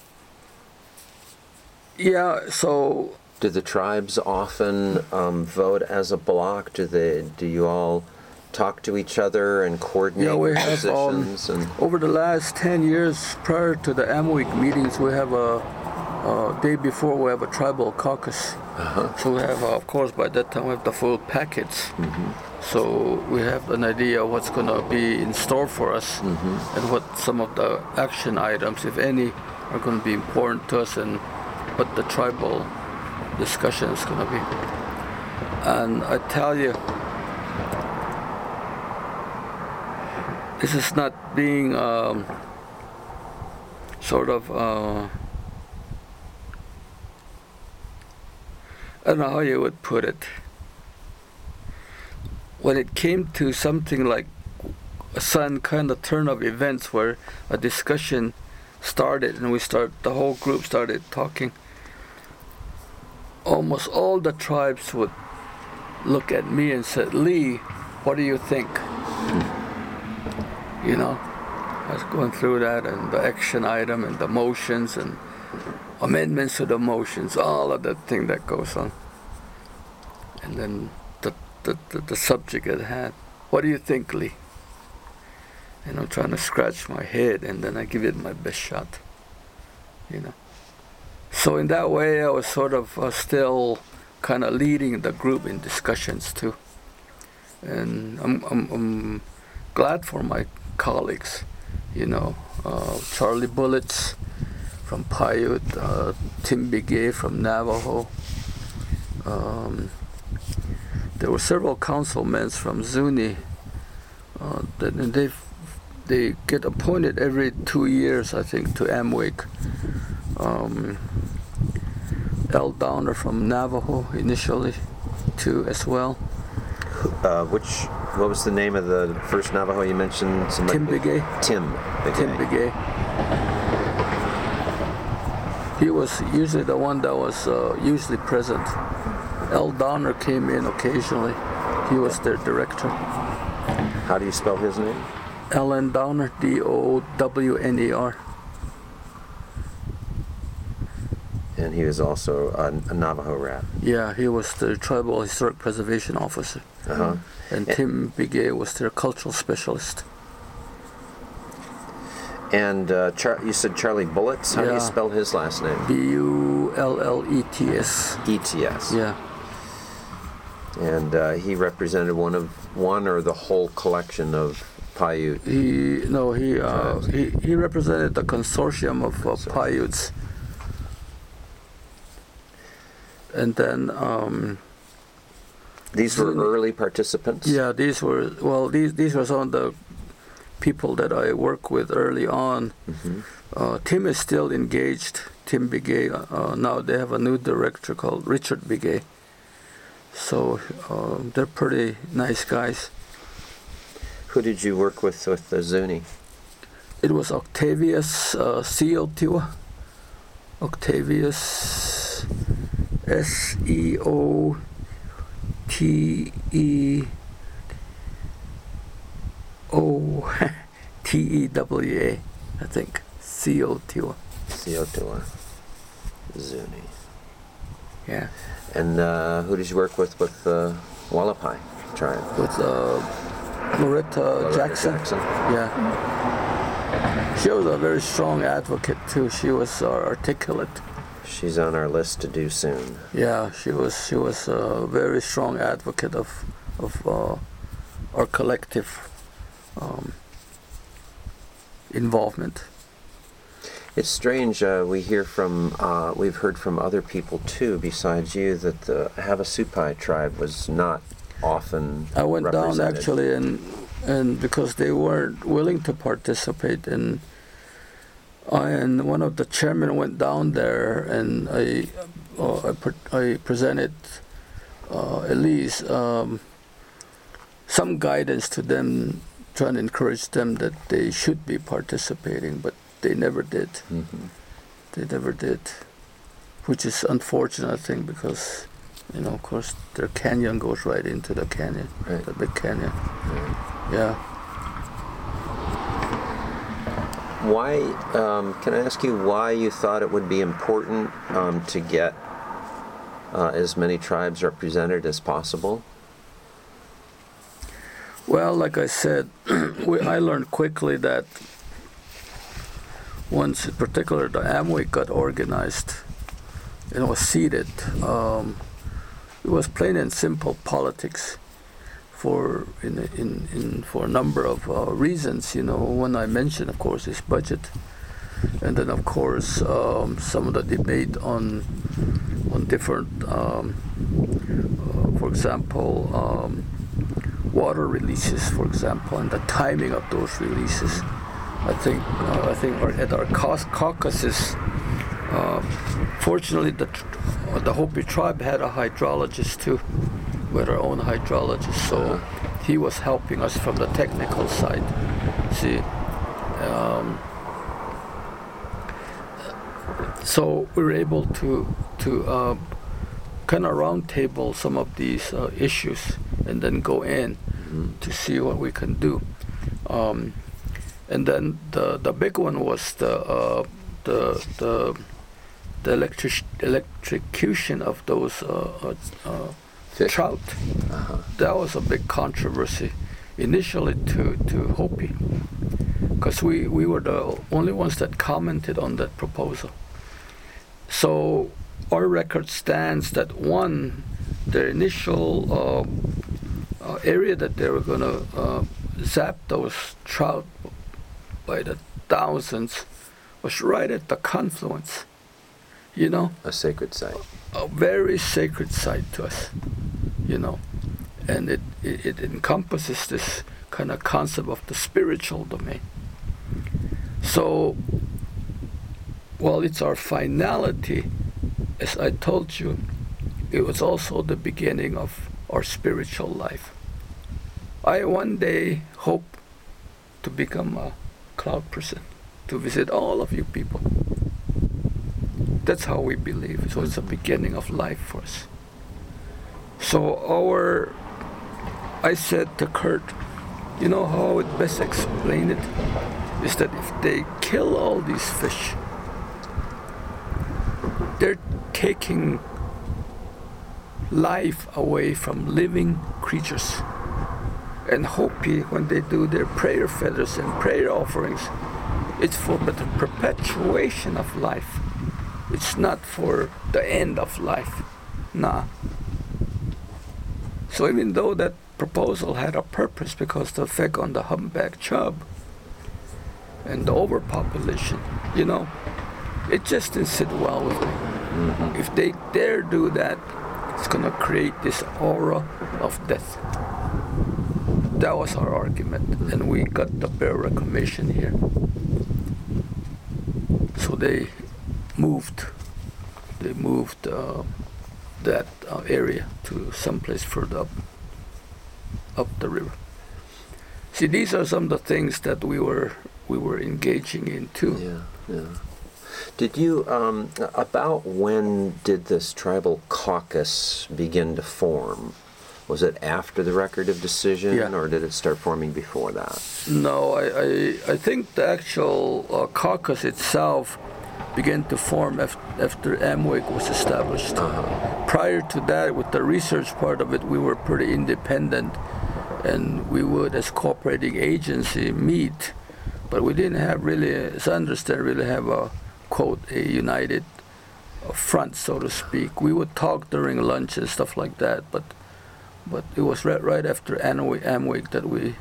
do the tribes often vote as a block? Do you all talk to each other and coordinate we positions? have over the last 10 years prior to the Amweek meetings, we have a day before we have a tribal caucus. So we have, of course, by that time we have the full packets. So we have an idea of what's going to be in store for us and what some of the action items, if any, are going to be important to us and what the tribal discussion is going to be. And I tell you, this is not being I don't know how you would put it. When it came to something like some kind of turn of events where a discussion started and the whole group started talking, almost all the tribes would look at me and said, "Lee, what do you think?" You know, I was going through that and the action item and the motions and amendments to the motions, all of that thing that goes on. And then the subject at hand. What do you think, Lee? And I'm trying to scratch my head and then I give it my best shot. You know. So in that way, I was sort of still kind of leading the group in discussions too. And I'm glad for my colleagues, you know, Charlie Bullets from Paiute, Tim Bigay from Navajo. There were several councilmen from Zuni. And they get appointed every 2 years, I think, to Amweek. L. Downer from Navajo initially, too, as well. What was the name of the first Navajo you mentioned? Tim Bigay. Tim Bigay. He was usually the one that was usually present. L. Downer came in occasionally. He was their director. How do you spell his name? Alan Downer, Downer. And he was also a Navajo rep. Yeah, he was the Tribal Historic Preservation Officer. And Tim Bigay was their cultural specialist. And you said Charlie Bullets? How do you spell his last name? Bullets. ETS. Yeah. And he represented one or the whole collection of Paiute? He represented the consortium of Paiutes. And then these were early participants? Yeah, these were some of the people that I work with early on. Tim is still engaged, Tim Bigay. Now they have a new director called Richard Bigay. So they're pretty nice guys. Who did you work with the Zuni? It was Octavius Seotiwa. Octavius Seotewa, I think. Seotiwa. Zuni. Yeah. And who did you work with Wallapai? tribe? with Loretta Jackson. Yeah. She was a very strong advocate too. She was articulate. She's on our list to do soon. Yeah, she was a very strong advocate of our collective involvement. It's strange. We've heard from other people too, besides you, that the Havasupai tribe was not often I went down represented. actually, and because they weren't willing to participate, and one of the chairmen went down there, and I presented at least some guidance to them, trying to encourage them that they should be participating, but they never did. Mm-hmm. They never did, which is unfortunate, I think, because, of course, their canyon goes right into the canyon, right. The big canyon. Right. Yeah. Why, can I ask you why you thought it would be important to get as many tribes represented as possible? Well, like I said, I learned quickly that once, in particular, the Amway got organized and was seated, it was plain and simple politics for a number of reasons. One I mentioned, of course, is budget, and then, of course, some of the debate on different, for example, water releases, for example, and the timing of those releases. I think at our caucuses, fortunately, the Hopi tribe had a hydrologist too, with our own hydrologist, so he was helping us from the technical side. See, so we were able to kind of roundtable some of these issues, and then go in to see what we can do. And then the big one was the electrocution of those trout. Uh-huh. That was a big controversy initially to Hopi, because we were the only ones that commented on that proposal. So our record stands that the initial area that they were going to zap those trout by the thousands was right at the confluence, A sacred site. a very sacred site to us, and it encompasses this kind of concept of the spiritual domain. So, while it's our finality, as I told you, it was also the beginning of our spiritual life. I one day hope to become a cloud person, to visit all of you people. That's how we believe. So it's the beginning of life for us. So I said to Kurt, how I would best explain it is that if they kill all these fish, they're taking life away from living creatures. And Hopi, when they do their prayer feathers and prayer offerings, it's for the perpetuation of life. It's not for the end of life. Nah. So even though that proposal had a purpose, because the effect on the humpback chub and the overpopulation, it just didn't sit well with me. Mm-hmm. If they dare do that, it's going to create this aura of death. That was our argument, and we got the Bear Reclamation here. So they moved that area to someplace further up the river. See, these are some of the things that we were engaging in too. Yeah. Did you, about when did this tribal caucus begin to form? Was it after the record of decision, or did it start forming before that? No, I think the actual caucus itself began to form after Amway was established. prior to that, with the research part of it, we were pretty independent, and we would, as cooperating agency, meet, but we didn't have really, as I understand, really have a, quote, a united front, so to speak. We would talk during lunch and stuff like that, but it was right after Amway that we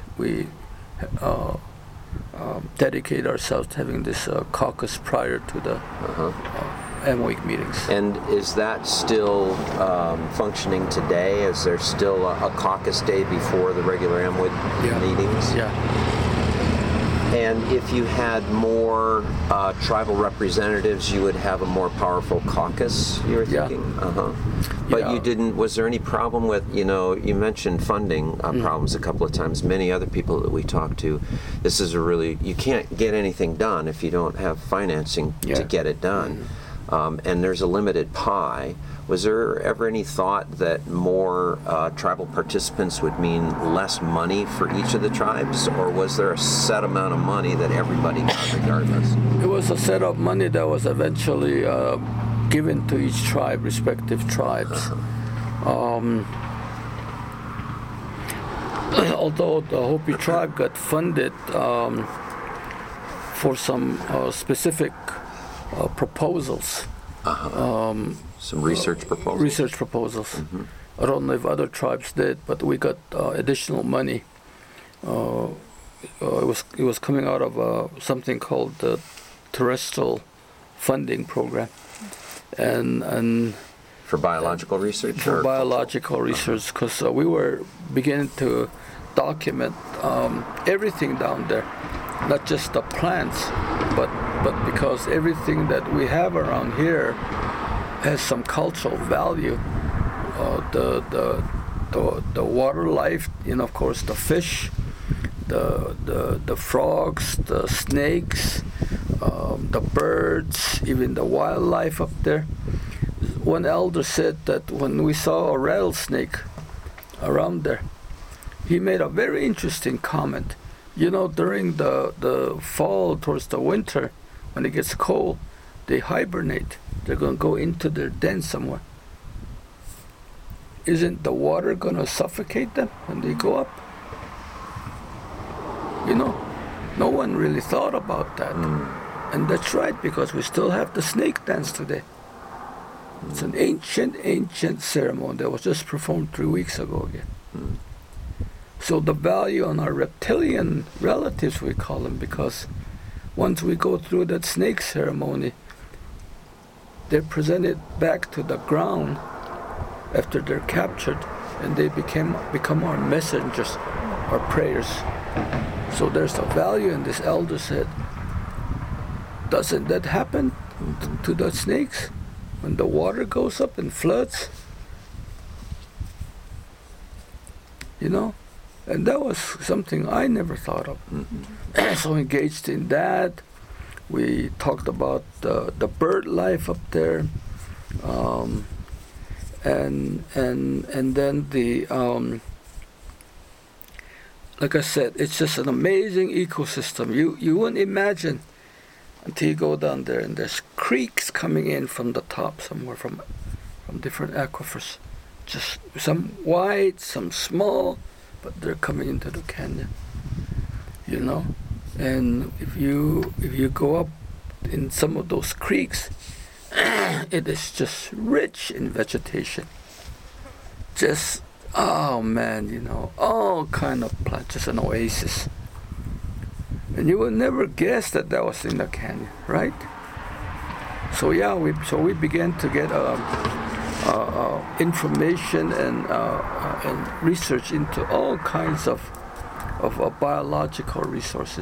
dedicate ourselves to having this caucus prior to the Amway meetings. And is that still functioning today? Is there still a caucus day before the regular Amway meetings? Yeah. And if you had more tribal representatives, you would have a more powerful caucus, you were thinking? But you didn't, was there any problem with, you mentioned funding problems a couple of times. Many other people that we talked to, this is you can't get anything done if you don't have financing to get it done. And there's a limited pie. Was there ever any thought that more tribal participants would mean less money for each of the tribes, or was there a set amount of money that everybody got regardless? It was a set of money that was eventually given to each tribe, respective tribes. Although the Hopi tribe got funded for some specific proposals. Some research proposals? Research proposals. I don't know if other tribes did, but we got additional money. It was coming out of something called the Terrestrial Funding Program. And for biological research? For biological research, because we were beginning to document everything down there, not just the plants, but because everything that we have around here has some cultural value. The water life, of course, the fish, the frogs, the snakes, the birds, even the wildlife up there. One elder said that when we saw a rattlesnake around there, he made a very interesting comment. During the fall towards the winter, when it gets cold, they hibernate. They're going to go into their den somewhere. Isn't the water going to suffocate them when they go up? No one really thought about that. And that's right, because we still have the snake dance today. It's an ancient ceremony that was just performed 3 weeks ago again. So the value on our reptilian relatives, we call them, because once we go through that snake ceremony, they're presented back to the ground after they're captured, and they become our messengers, our prayers. So there's a value in this. Elder said, doesn't that happen to the snakes when the water goes up and floods? And that was something I never thought of. So engaged in that. We talked about the bird life up there, and then the like I said, it's just an amazing ecosystem. You wouldn't imagine until you go down there, and there's creeks coming in from the top somewhere, from different aquifers, just some wide, some small, but they're coming into the canyon. And if you go up in some of those creeks, it is just rich in vegetation. Just, oh man, all kind of plants, just an oasis. And you would never guess that was in the canyon, right? So yeah, we began to get information and research into all kinds of biological resources,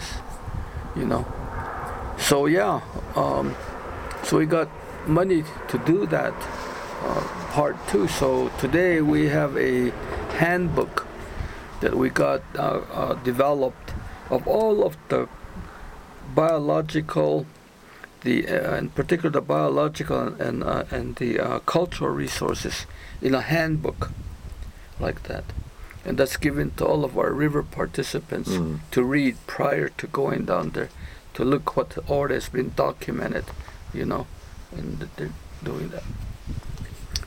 So yeah, so we got money to do that part too. So today we have a handbook that we got developed of all of the biological, in particular the biological and the cultural resources in a handbook like that. And that's given to all of our river participants to read prior to going down there, to look what all has been documented, and they're doing that.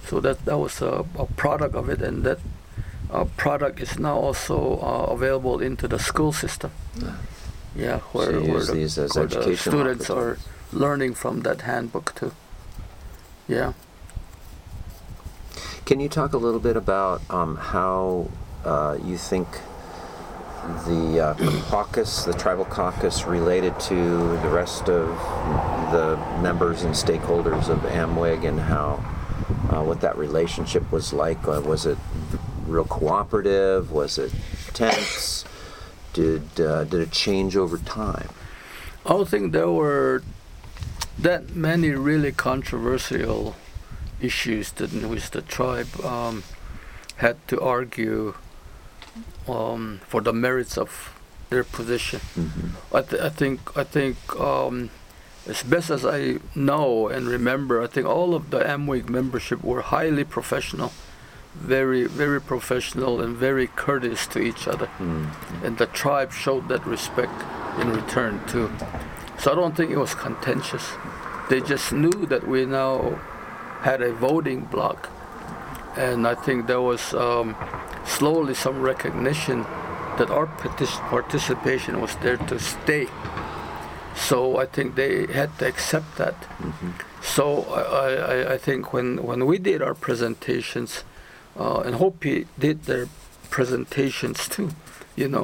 So that was a product of it, and that product is now also available into the school system. Yeah, where, So you use these as where the educational students are opportunities. learning from that handbook too. Yeah. Can you talk a little bit about how you think the caucus, the tribal caucus, related to the rest of the members and stakeholders of AMWIG, and how what that relationship was like? Was it real cooperative? Was it tense? Did it change over time? I don't think there were that many really controversial issues that in which the tribe had to argue for the merits of their position. Mm-hmm. I think as best as I know and remember, I think all of the AMWIG membership were highly professional, very, very professional and very courteous to each other. Mm-hmm. And the tribe showed that respect in return too. So I don't think it was contentious. They just knew that we now had a voting bloc, and I think there was slowly some recognition that our participation was there to stay. So I think they had to accept that. Mm-hmm. So I think when we did our presentations, and Hopi did their presentations too, you know.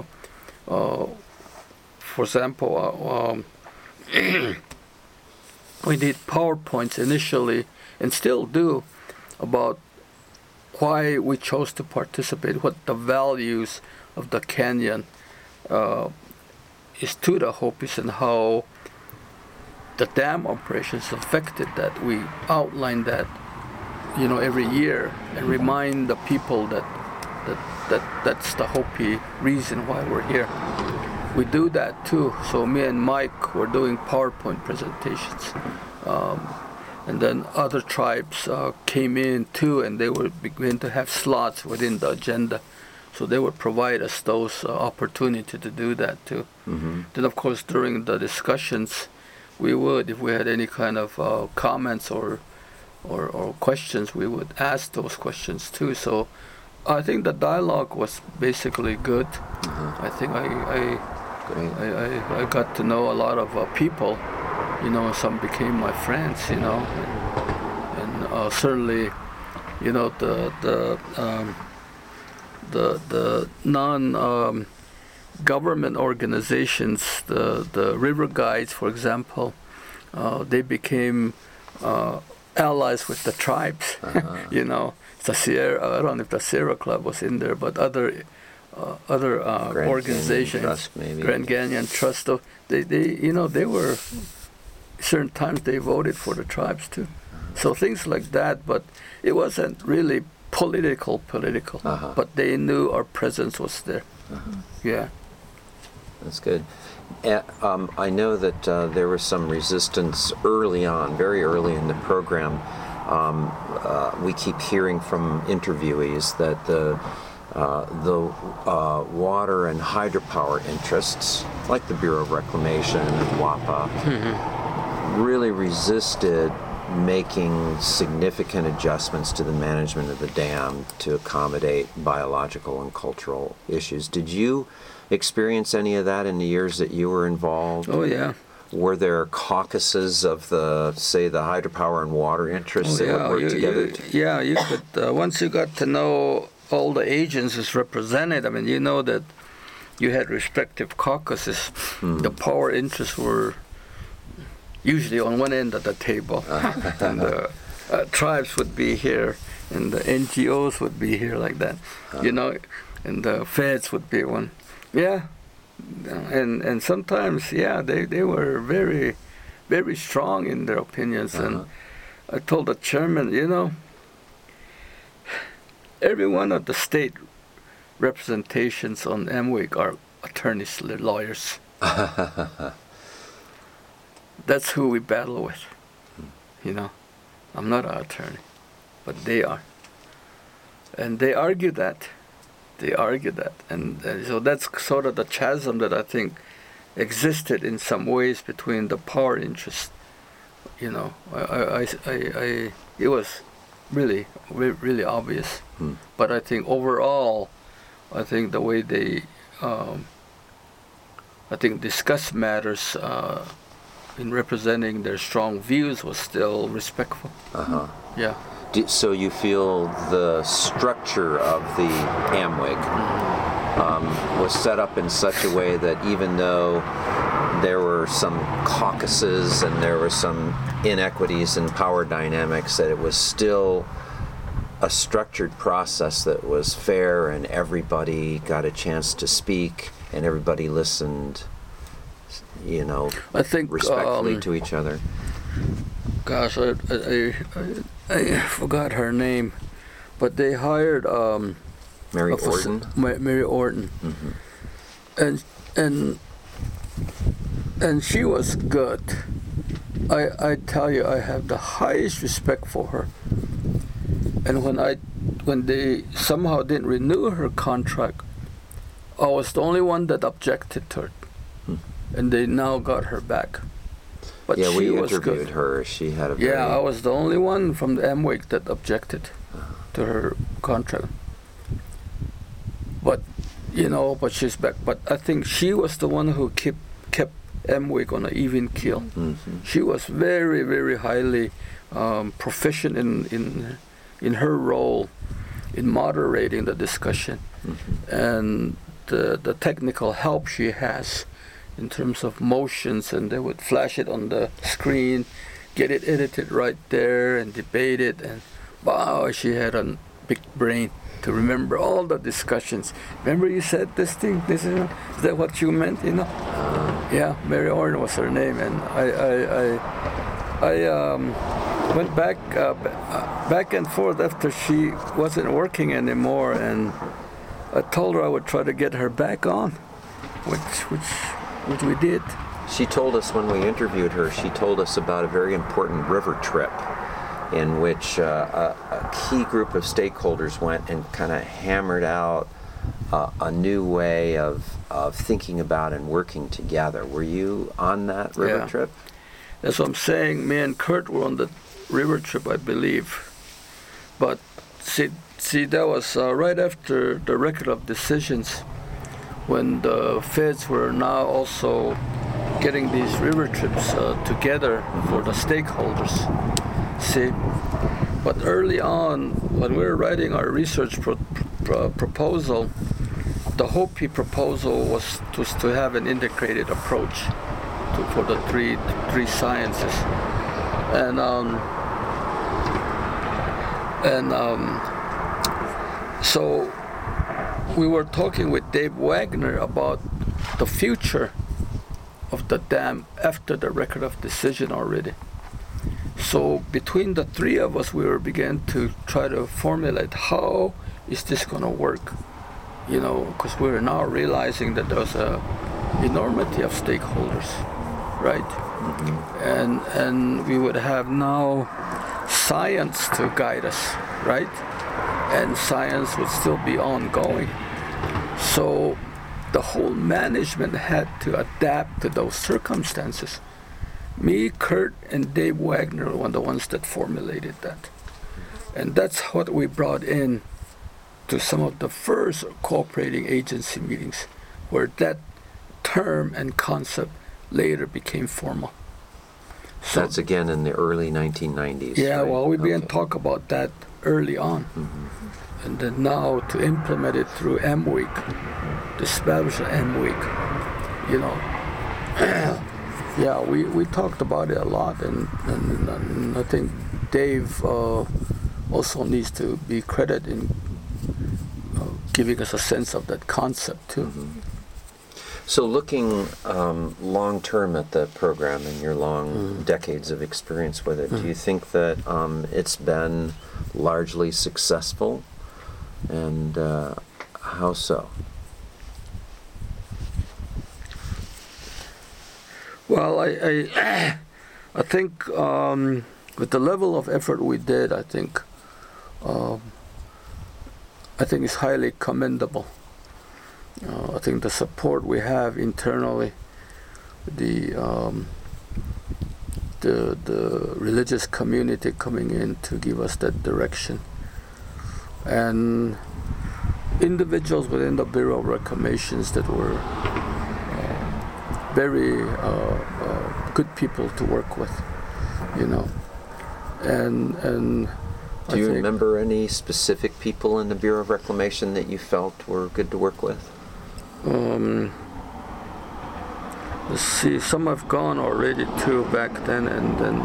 For example, we did PowerPoints initially, and still do, about why we chose to participate, what the values of the canyon is to the Hopis, and how the dam operations affected that. We outline that, you know, every year, and remind the people that that's the Hopi reason why we're here. We do that too. So me and Mike were doing PowerPoint presentations, and then other tribes came in too, and they would begin to have slots within the agenda. So they would provide us those opportunity to do that too. Mm-hmm. Then of course during the discussions, we would, if we had any kind of comments or questions, we would ask those questions too. So I think the dialogue was basically good. Mm-hmm. I think Great. I got to know a lot of people, you know. Some became my friends, you know, and certainly, you know, the non government organizations, the river guides, for example, they became allies with the tribes. You know, the Sierra, I don't know if the Sierra Club was in there, but other Grand organizations, Canyon Trust, maybe. Grand Canyon Trust, they you know, they were, certain times they voted for the tribes too. So things like that, but it wasn't really political, but they knew our presence was there. Yeah. That's good. I know that there was some resistance early on, very early in the program. We keep hearing from interviewees that the water and hydropower interests, like the Bureau of Reclamation and WAPA, really resisted making significant adjustments to the management of the dam to accommodate biological and cultural issues. Did you experience any of that in the years that you were involved? Oh yeah. Were there caucuses of the, say, the hydropower and water interests that would work together? You could, once you got to know all the agencies represented, I mean, you know that you had respective caucuses. The power interests were usually on one end of the table, and the tribes would be here, and the NGOs would be here like that, you know, and the feds would be one. Yeah, and sometimes, yeah, they were very, very strong in their opinions. And I told the chairman, you know, every one of the state representations on AMWIG are attorneys, lawyers. That's who we battle with, you know. I'm not an attorney, but they are. And they argue that. And so that's sort of the chasm that I think existed in some ways between the power interests. You know, it was really obvious. But I think overall, I think the way they, I think discuss matters in representing their strong views was still respectful. Uh-huh. Yeah. So you feel the structure of the AMWIG was set up in such a way that even though there were some caucuses and there were some inequities in power dynamics, that it was still a structured process that was fair and everybody got a chance to speak and everybody listened, you know, I think respectfully to each other. Gosh, I forgot her name, but they hired Mary Orton. Mary Orton, and she was good. I tell you, I have the highest respect for her. And when they somehow didn't renew her contract, I was the only one that objected to it, and they now got her back. But yeah, she we was interviewed good. her. She had a very... Yeah, I was the only one from the AMWIG that objected to her contract. But, you know, but she's back. But I think she was the one who kept AMWIG on an even keel. She was very, very highly proficient in her role in moderating the discussion and the technical help she has in terms of motions, and they would flash it on the screen, get it edited right there and debate it, and wow, she had a big brain to remember all the discussions. Remember you said this thing, is that what you meant, you know? Yeah, Mary Orton was her name, and I went back and forth after she wasn't working anymore, and I told her I would try to get her back on, which we did. She told us when we interviewed her, she told us about a very important river trip in which a key group of stakeholders went and kind of hammered out a new way of thinking about and working together. Were you on that river trip? That's what I'm saying. Me and Kurt were on the river trip, I believe. But see, that was right after the record of decisions, when the feds were now also getting these river trips together for the stakeholders. See, but early on, when we were writing our research proposal, the Hopi proposal was to have an integrated approach for the three sciences, and so we were talking with Dave Wagner about the future of the dam after the record of decision already. So between the three of us, we began to try to formulate how is this going to work, you know, because we're now realizing that there's a enormity of stakeholders, right? And we would have now science to guide us, right? And science would still be ongoing. So the whole management had to adapt to those circumstances. Me, Kurt, and Dave Wagner were the ones that formulated that. And that's what we brought in to some of the first cooperating agency meetings, where that term and concept later became formal. So that's again in the early 1990s. Yeah, right? well, we began to talk about that early on. And then now to implement it through AMWIG, to establish AMWIG, you know. Yeah, we talked about it a lot, and I think Dave also needs to be credited in giving us a sense of that concept too. So looking long term at the program and your long decades of experience with it, do you think that it's been largely successful, and how so? Well, I think with the level of effort we did, I think it's highly commendable. I think the support we have internally, the the religious community coming in to give us that direction, and individuals within the Bureau of Reclamations that were very good people to work with, you know, and Do you remember any specific people in the Bureau of Reclamation that you felt were good to work with? Let's see, some have gone already too back then, and then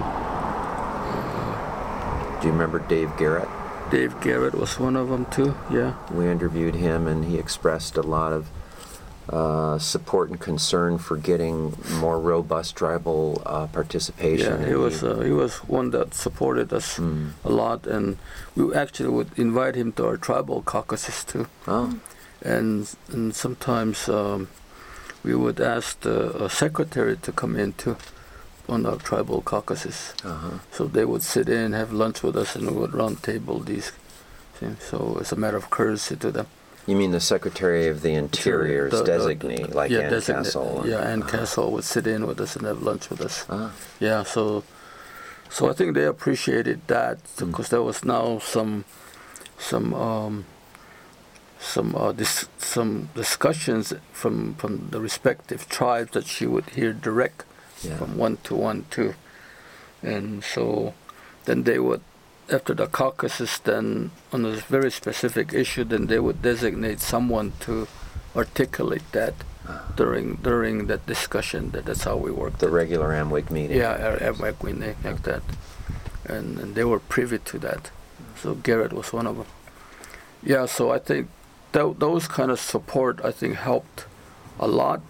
Do you remember Dave Garrett? Dave Garrett was one of them too, yeah. We interviewed him, and he expressed a lot of support and concern for getting more robust tribal participation. Yeah, he was one that supported us a lot, and we actually would invite him to our tribal caucuses too. Oh. And sometimes we would ask the secretary to come in too on our tribal caucuses. So they would sit in, have lunch with us, and we would round table these things. So it's a matter of courtesy to them. You mean the Secretary of the Interior's designee, like Ann Castle? Yeah, Ann Castle would sit in with us and have lunch with us. Ah. Yeah, so I think they appreciated that, because there was now some discussions from the respective tribes that she would hear direct from one to one too, and so then they would, after the caucuses, then on a very specific issue, then they would designate someone to articulate that during that discussion. That's how we worked. The regular AMWIC meeting. Yeah, our AMWIC meeting, like that, and they were privy to that. So Garrett was one of them. Yeah, so I think those kind of support, I think, helped a lot.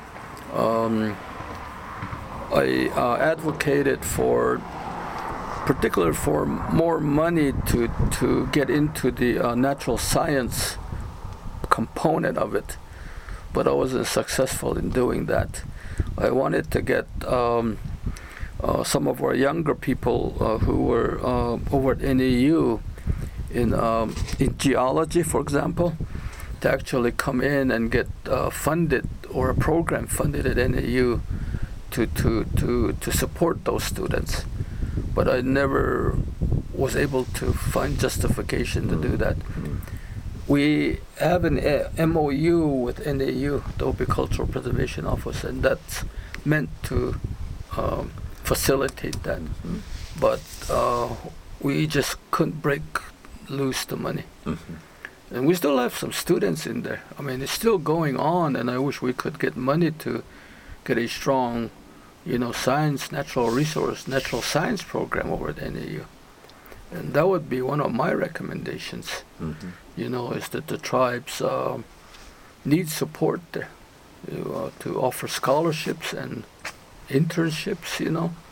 I advocated particularly for more money to get into the natural science component of it, but I wasn't successful in doing that. I wanted to get some of our younger people who were over at NAU in geology, for example, to actually come in and get funded, or a program funded at NAU to support those students. But I never was able to find justification to do that. We have an MOU with NAU, the Hopi Cultural Preservation Office, and that's meant to facilitate that. But we just couldn't break loose the money. And we still have some students in there. I mean, it's still going on, and I wish we could get money to get a strong, science, natural science program over at NAU. And that would be one of my recommendations, is that the tribes need support there to offer scholarships and internships,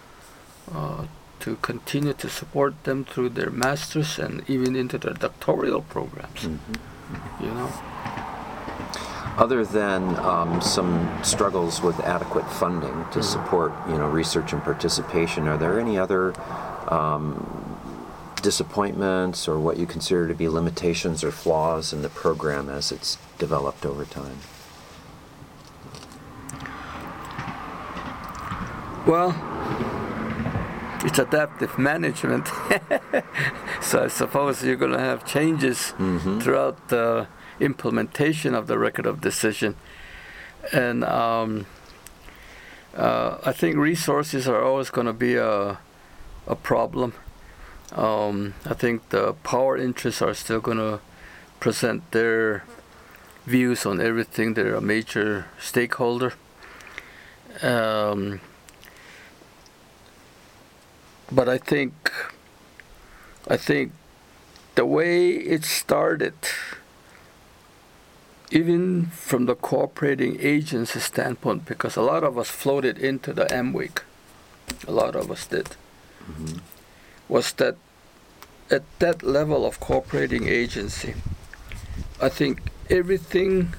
to continue to support them through their masters and even into their doctoral programs, Other than some struggles with adequate funding to support, research and participation, are there any other disappointments or what you consider to be limitations or flaws in the program as it's developed over time? Well, it's adaptive management. So I suppose you're going to have changes throughout the implementation of the record of decision. And I think resources are always going to be a problem. I think the power interests are still going to present their views on everything. They're a major stakeholder. But I think the way it started, even from the cooperating agency standpoint, because a lot of us floated into the AMWIC, a lot of us did, was that at that level of cooperating agency, I think everything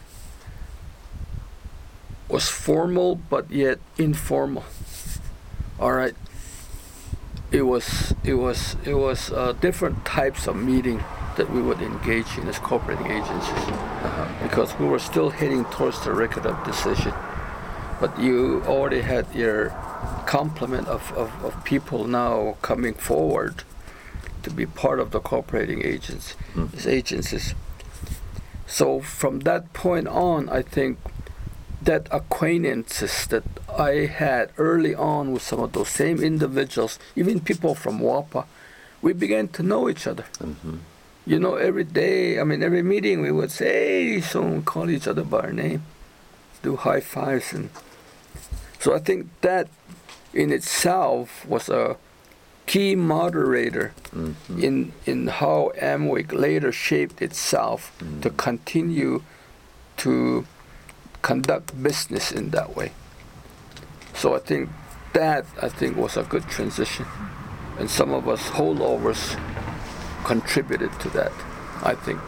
was formal but yet informal. All right. It was different types of meeting that we would engage in as cooperating agencies, because we were still heading towards the record of decision. But you already had your complement of people now coming forward to be part of the cooperating agencies. So from that point on, I think that acquaintances that I had early on with some of those same individuals, even people from WAPA, we began to know each other. You know, every day, every meeting we would say, hey, so we call each other by our name, do high fives. And so I think that in itself was a key moderator in how Amway later shaped itself to continue to conduct business in that way. So I think was a good transition, and some of us holdovers contributed to that, I think.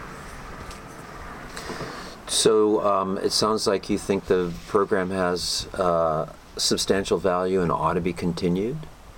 So it sounds like you think the program has substantial value and ought to be continued?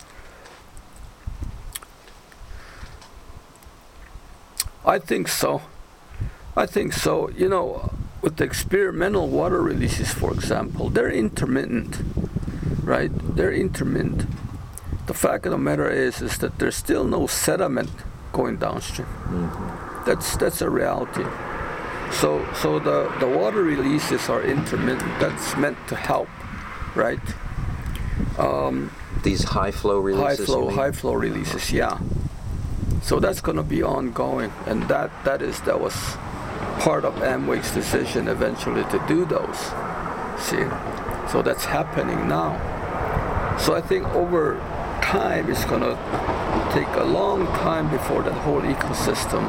I think so. You know, with the experimental water releases, for example, they're intermittent, right? They're intermittent. The fact of the matter is that there's still no sediment going downstream. That's a reality. So the water releases are intermittent. That's meant to help, right? These high flow releases? High flow releases, yeah. So that's going to be ongoing, and that was part of Amway's decision eventually to do those. See, so that's happening now. So I think over time it's going to take a long time before that whole ecosystem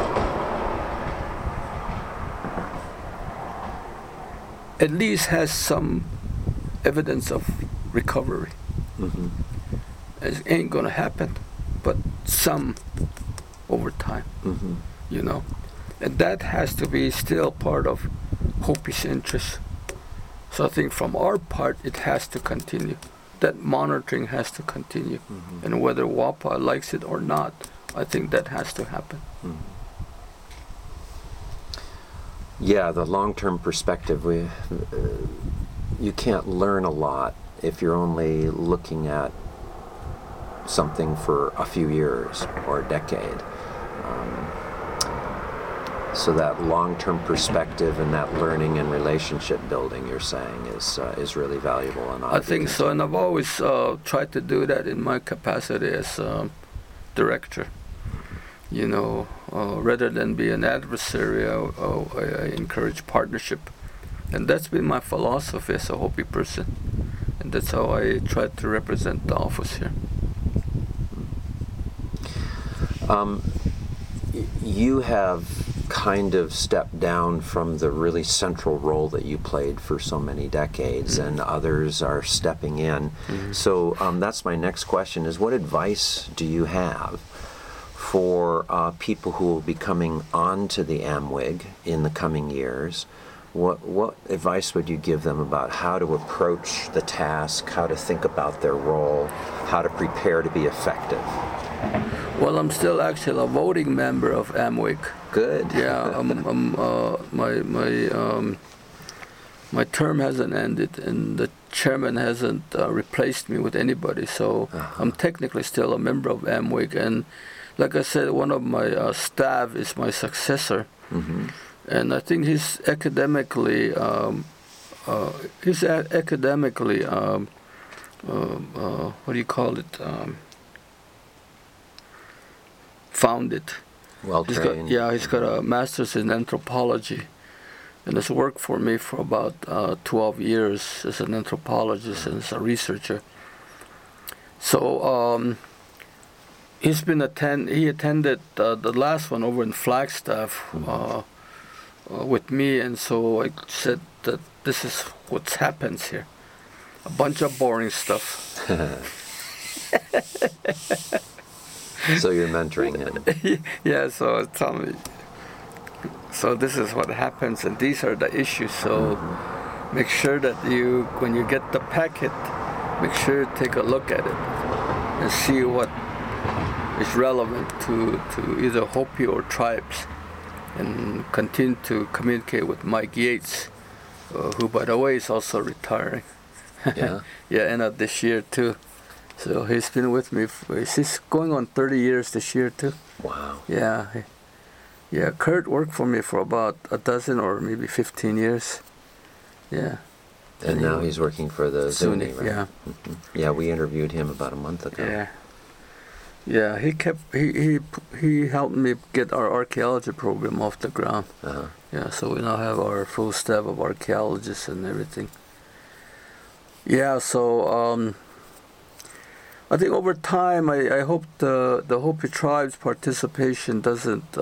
at least has some evidence of recovery. It ain't going to happen, but some over time, you know. And that has to be still part of Hopi's interest. So I think from our part, it has to continue. That monitoring has to continue. And whether WAPA likes it or not, I think that has to happen. Yeah, the long-term perspective, you can't learn a lot if you're only looking at something for a few years or a decade. So that long-term perspective and that learning and relationship building, you're saying, is really valuable. And I think so, and I've always tried to do that in my capacity as director. You know, rather than be an adversary, I encourage partnership, and that's been my philosophy as a Hopi person, and that's how I try to represent the office here. You have kind of stepped down from the really central role that you played for so many decades, and others are stepping in. So that's my next question, is what advice do you have for people who will be coming on to the AMWIG in the coming years? What advice would you give them about how to approach the task, how to think about their role, how to prepare to be effective? Well, I'm still actually a voting member of AMWIG. Good. Yeah, my term hasn't ended, and the chairman hasn't replaced me with anybody, so I'm technically still a member of AMWIG. And like I said, one of my staff is my successor, and I think he's academically, what do you call it? Founded. Well trained. He's got a master's in anthropology, and has worked for me for about 12 years as an anthropologist and as a researcher. So he attended the last one over in Flagstaff with me, and so I said that this is what happens here. A bunch of boring stuff. So you're mentoring him. Yeah, so tell me. So this is what happens, and these are the issues. So make sure that when you get the packet, make sure you take a look at it and see what is relevant to either Hopi or tribes, and continue to communicate with Mike Yates, who, by the way, is also retiring. Yeah. Yeah, end of this year too. So he's been with me. He's going on 30 years this year too. Wow. Yeah. Yeah, Kurt worked for me for about a dozen or maybe 15 years. Yeah. And now he's working for the Zuni, right? Yeah. Hmm. Yeah, we interviewed him about a month ago. Yeah. Yeah, he helped me get our archaeology program off the ground. Uh-huh. Yeah, so we now have our full staff of archaeologists and everything. Yeah, so I think over time, I hope the Hopi tribe's participation doesn't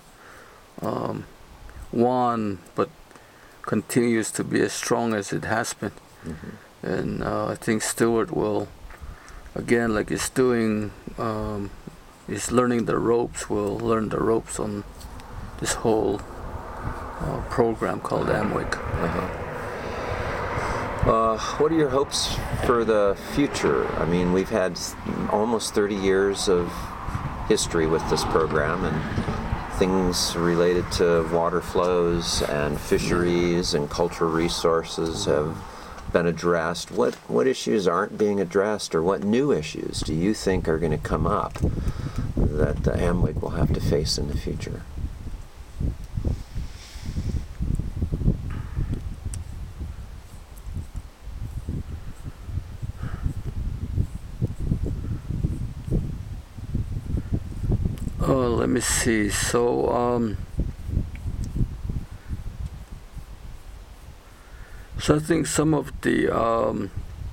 wane, but continues to be as strong as it has been. Mm-hmm. And I think Stewart will, again, like he's doing, he's learning the ropes, will learn the ropes on this whole program called AMWIC. Uh-huh. What are your hopes for the future? I mean, we've had almost 30 years of history with this program, and things related to water flows and fisheries and cultural resources have been addressed. What issues aren't being addressed, or what new issues do you think are going to come up that the AMWIC will have to face in the future? Let me see. So, so I think some of the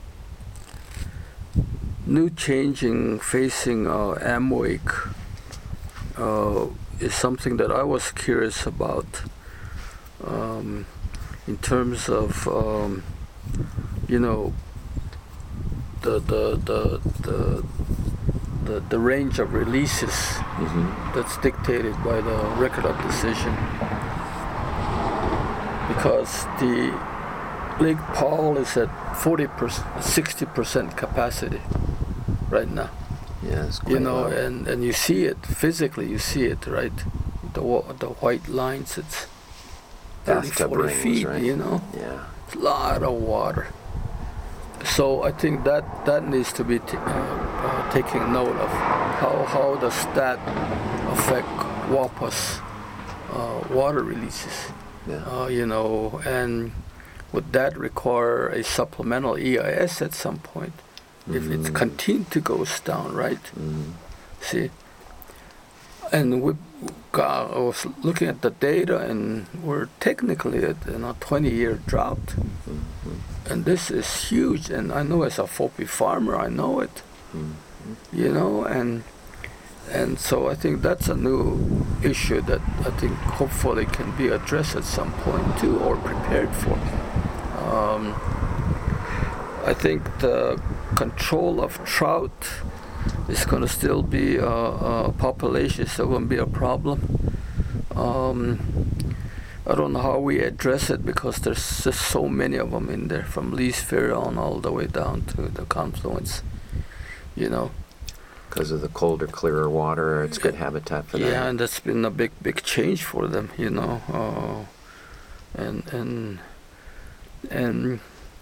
new changing facing AMWIC is something that I was curious about in terms of you know the range of releases that's dictated by the record of decision, because the Lake Powell is at 60% capacity right now. Yeah, it's quite low. And you see it physically. You see it, right? The white lines. It's 30, Bathtub 40 rings, feet. right? Yeah. It's a lot of water. So I think that needs to be taking note of how does that affect WAPA's water releases. Yeah. And would that require a supplemental EIS at some point if it continues to go down, right? See, and I was looking at the data, and we're technically at a 20-year drought, and this is huge. And I know as a Hopi farmer, I know it, and so I think that's a new issue that I think hopefully can be addressed at some point too, or prepared for. I think the control of trout is going to still be population is still going to be a problem. I don't know how we address it, because there's just so many of them in there, from Lee's Ferry on all the way down to the confluence. Because of the colder, clearer water, it's good habitat for them. Yeah, and that's been a big change for them, and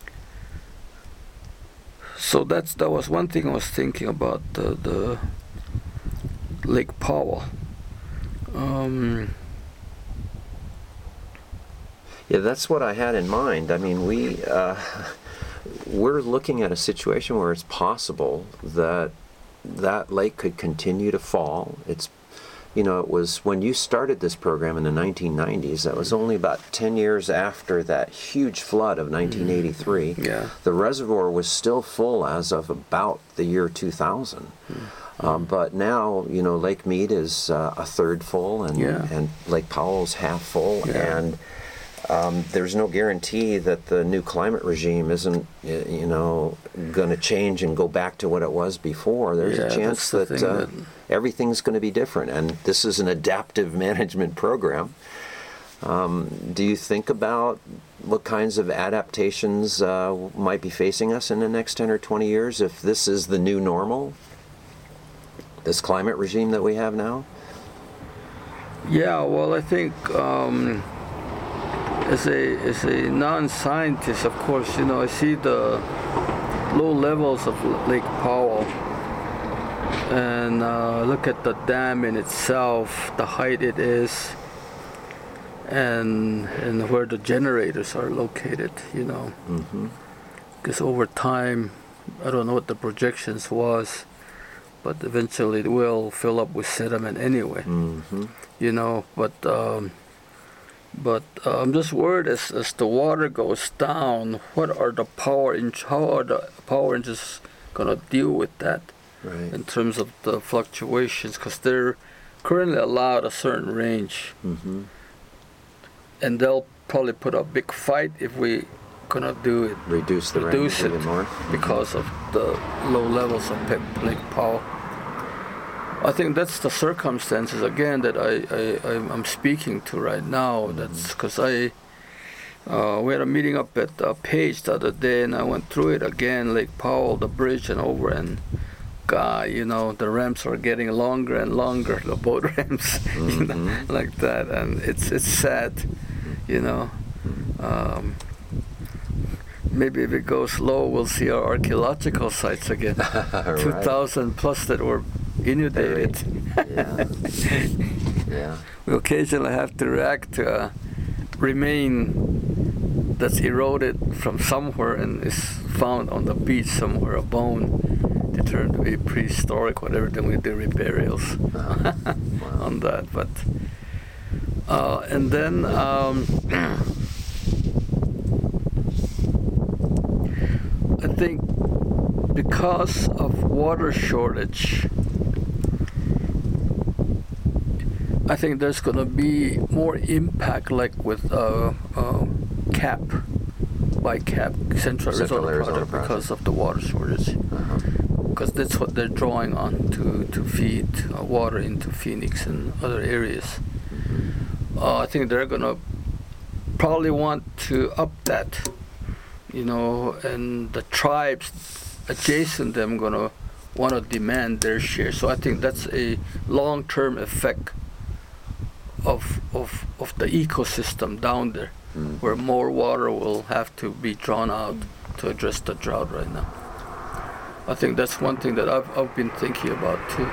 so that was one thing I was thinking about, the Lake Powell. Yeah, that's what I had in mind. I mean, we're looking at a situation where it's possible that lake could continue to fall. It was when you started this program in the 1990s, that was only about 10 years after that huge flood of 1983. Yeah. The reservoir was still full as of about the year 2000. But now, Lake Mead is a third full, and Lake Powell's half full, and there's no guarantee that the new climate regime isn't, going to change and go back to what it was before. There's a chance that everything's going to be different, and this is an adaptive management program. Do you think about what kinds of adaptations might be facing us in the next 10 or 20 years if this is the new normal, this climate regime that we have now? Yeah, well, I think as a non-scientist, of course, I see the low levels of Lake Powell, and look at the dam in itself, the height it is, and where the generators are located. Because over time, I don't know what the projections was, but eventually it will fill up with sediment anyway. But I'm just worried as the water goes down, how are the power inches gonna deal with that in terms of the fluctuations? Because they're currently allowed a certain range, and they'll probably put a big fight if we gonna do it. Reduce it even more because of the low levels of Lake Powell. I think that's the circumstances again that I'm speaking to right now. That's because we had a meeting up at Page the other day, and I went through it again, Lake Powell, the bridge and over, and God, the ramps are getting longer and longer, the boat ramps, like that, and it's sad, Maybe if it goes low, we'll see our archaeological sites again. 2,000 plus that were inundated. We occasionally have to react to a remain that's eroded from somewhere and is found on the beach somewhere, a bone determined to be prehistoric, whatever, then we do reburials on that. But and then I think because of water shortage, I think there's going to be more impact, like with CAP, Central Arizona Project, because of the water shortage. Because that's what they're drawing on to feed water into Phoenix and other areas. I think they're going to probably want to up that, and the tribes adjacent to them going to want to demand their share. So I think that's a long-term effect of the ecosystem down there, where more water will have to be drawn out to address the drought right now. I think that's one thing that I've been thinking about too.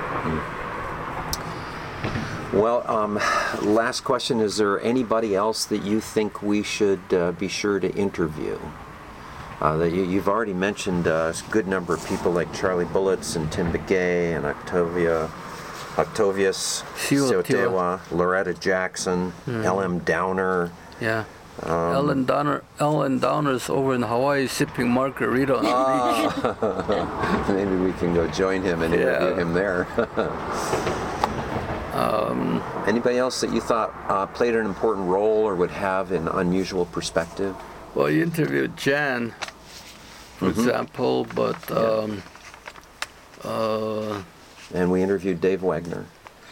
Well, last question, is there anybody else that you think we should be sure to interview? You've already mentioned a good number of people like Charlie Bullets and Tim Begay and Octavius Siotewa, Loretta Jackson, L.M. Downer. Yeah. Ellen Downer's over in Hawaii sipping margarita on the beach. Maybe we can go join him and interview him there. Anybody else that you thought played an important role or would have an unusual perspective? Well, you interviewed Jan, for example, but and we interviewed Dave Wagner.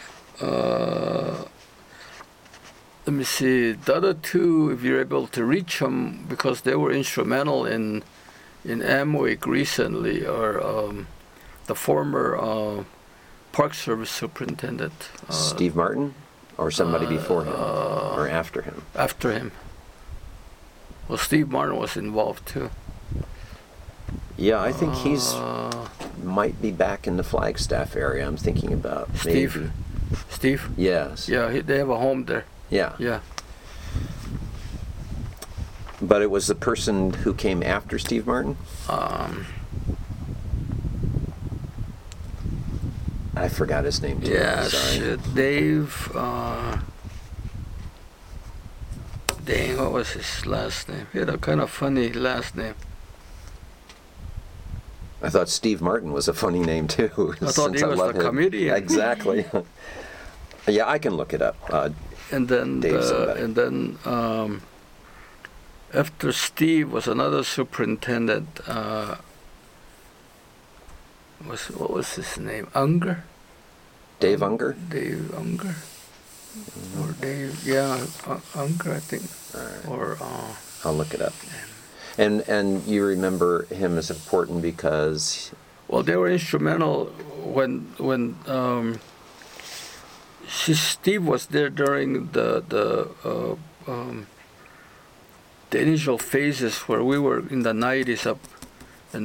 Let me see. The other two, if you're able to reach them, because they were instrumental in Amway recently, are the former Park Service superintendent. Steve Martin, or somebody before him, or after him? After him. Well, Steve Martin was involved too. Yeah, I think he's might be back in the Flagstaff area. I'm thinking about Steve. Maybe. Steve? Yes. Yeah, they have a home there. Yeah. Yeah. But it was the person who came after Steve Martin? I forgot his name too. Yeah, Dave. Dang, what was his last name? He had a kind of funny last name. I thought Steve Martin was a funny name too. I thought he was a comedian. Exactly. Yeah, I can look it up. And then after Steve was another superintendent. What was his name? Unger? Dave Unger? Dave Unger. Or Dave, Unger, I think. Right. Or I'll look it up. And you remember him as important because? Well, they were instrumental when Steve was there during the the initial phases where we were in the 90s up, and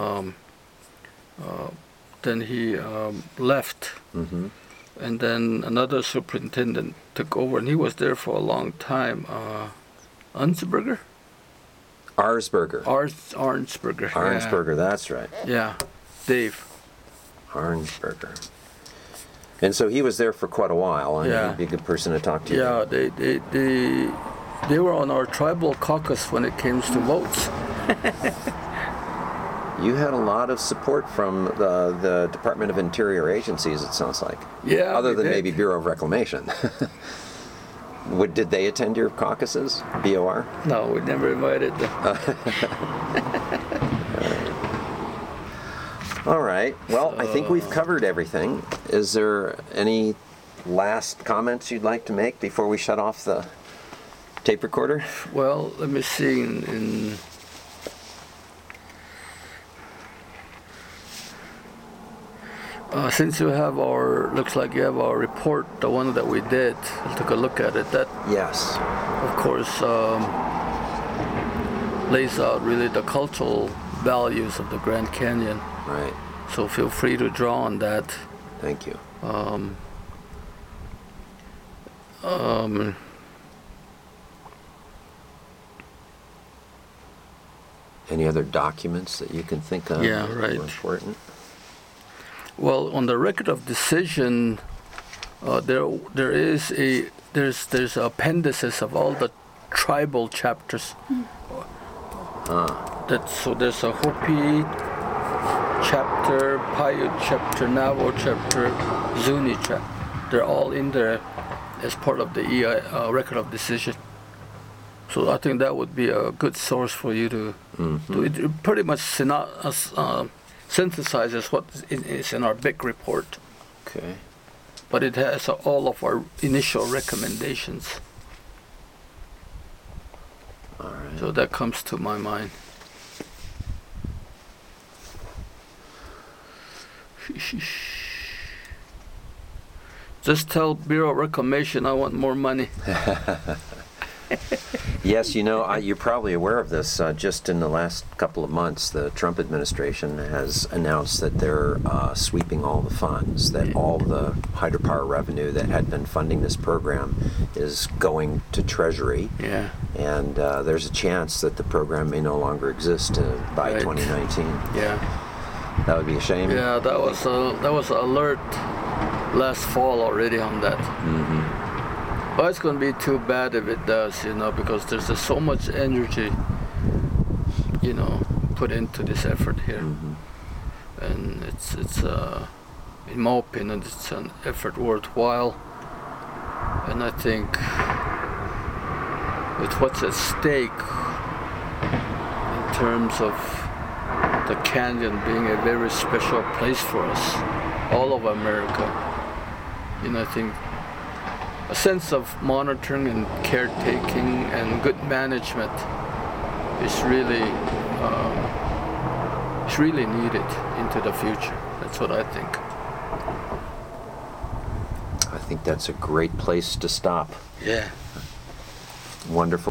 then he left, and then another superintendent took over, and he was there for a long time. Arnsberger? Arsberger. Arnsberger. Arnsberger, that's right. Yeah, Dave. Arnsberger. And so he was there for quite a while, and Yeah. he'd be a good person to talk to. Yeah, they were on our tribal caucus when it came to votes. You had a lot of support from the Department of Interior agencies, it sounds like. Yeah, Other we than did. maybe Bureau of Reclamation. Did they attend your caucuses, BOR? No, we never invited them. All right. Well, I think we've covered everything. Is there any last comments you'd like to make before we shut off the tape recorder? Well, let me see. Since you have looks like you have our report, the one that we did, I took a look at it. That, Yes. of course, lays out really the cultural values of the Grand Canyon. Right. So feel free to draw on that. Thank you. Any other documents that you can think of Yeah, that right. were important? Well, on the record of decision, there's appendices of all the tribal chapters. So there's a Hopi chapter, Paiute chapter, Navajo chapter, Zuni chapter. They're all in there as part of the record of decision. So I think that would be a good source for you to do. It pretty much synthesizes what is in our big report, Okay. but it has all of our initial recommendations. All right. So that comes to my mind. Just tell Bureau of Reclamation I want more money. Yes, you're probably aware of this. Just in the last couple of months, the Trump administration has announced that they're sweeping all the funds, that all the hydropower revenue that had been funding this program is going to Treasury. Yeah. And there's a chance that the program may no longer exist by Right. 2019. Yeah. That would be a shame. Yeah, that was an alert last fall already on that. But it's going to be too bad if it does, because there's just so much energy, put into this effort here, and it's in my opinion, it's an effort worthwhile. And I think with what's at stake in terms of the canyon being a very special place for us, all of America, I think a sense of monitoring and caretaking and good management is really needed into the future. That's what I think. I think that's a great place to stop. Yeah. Wonderful.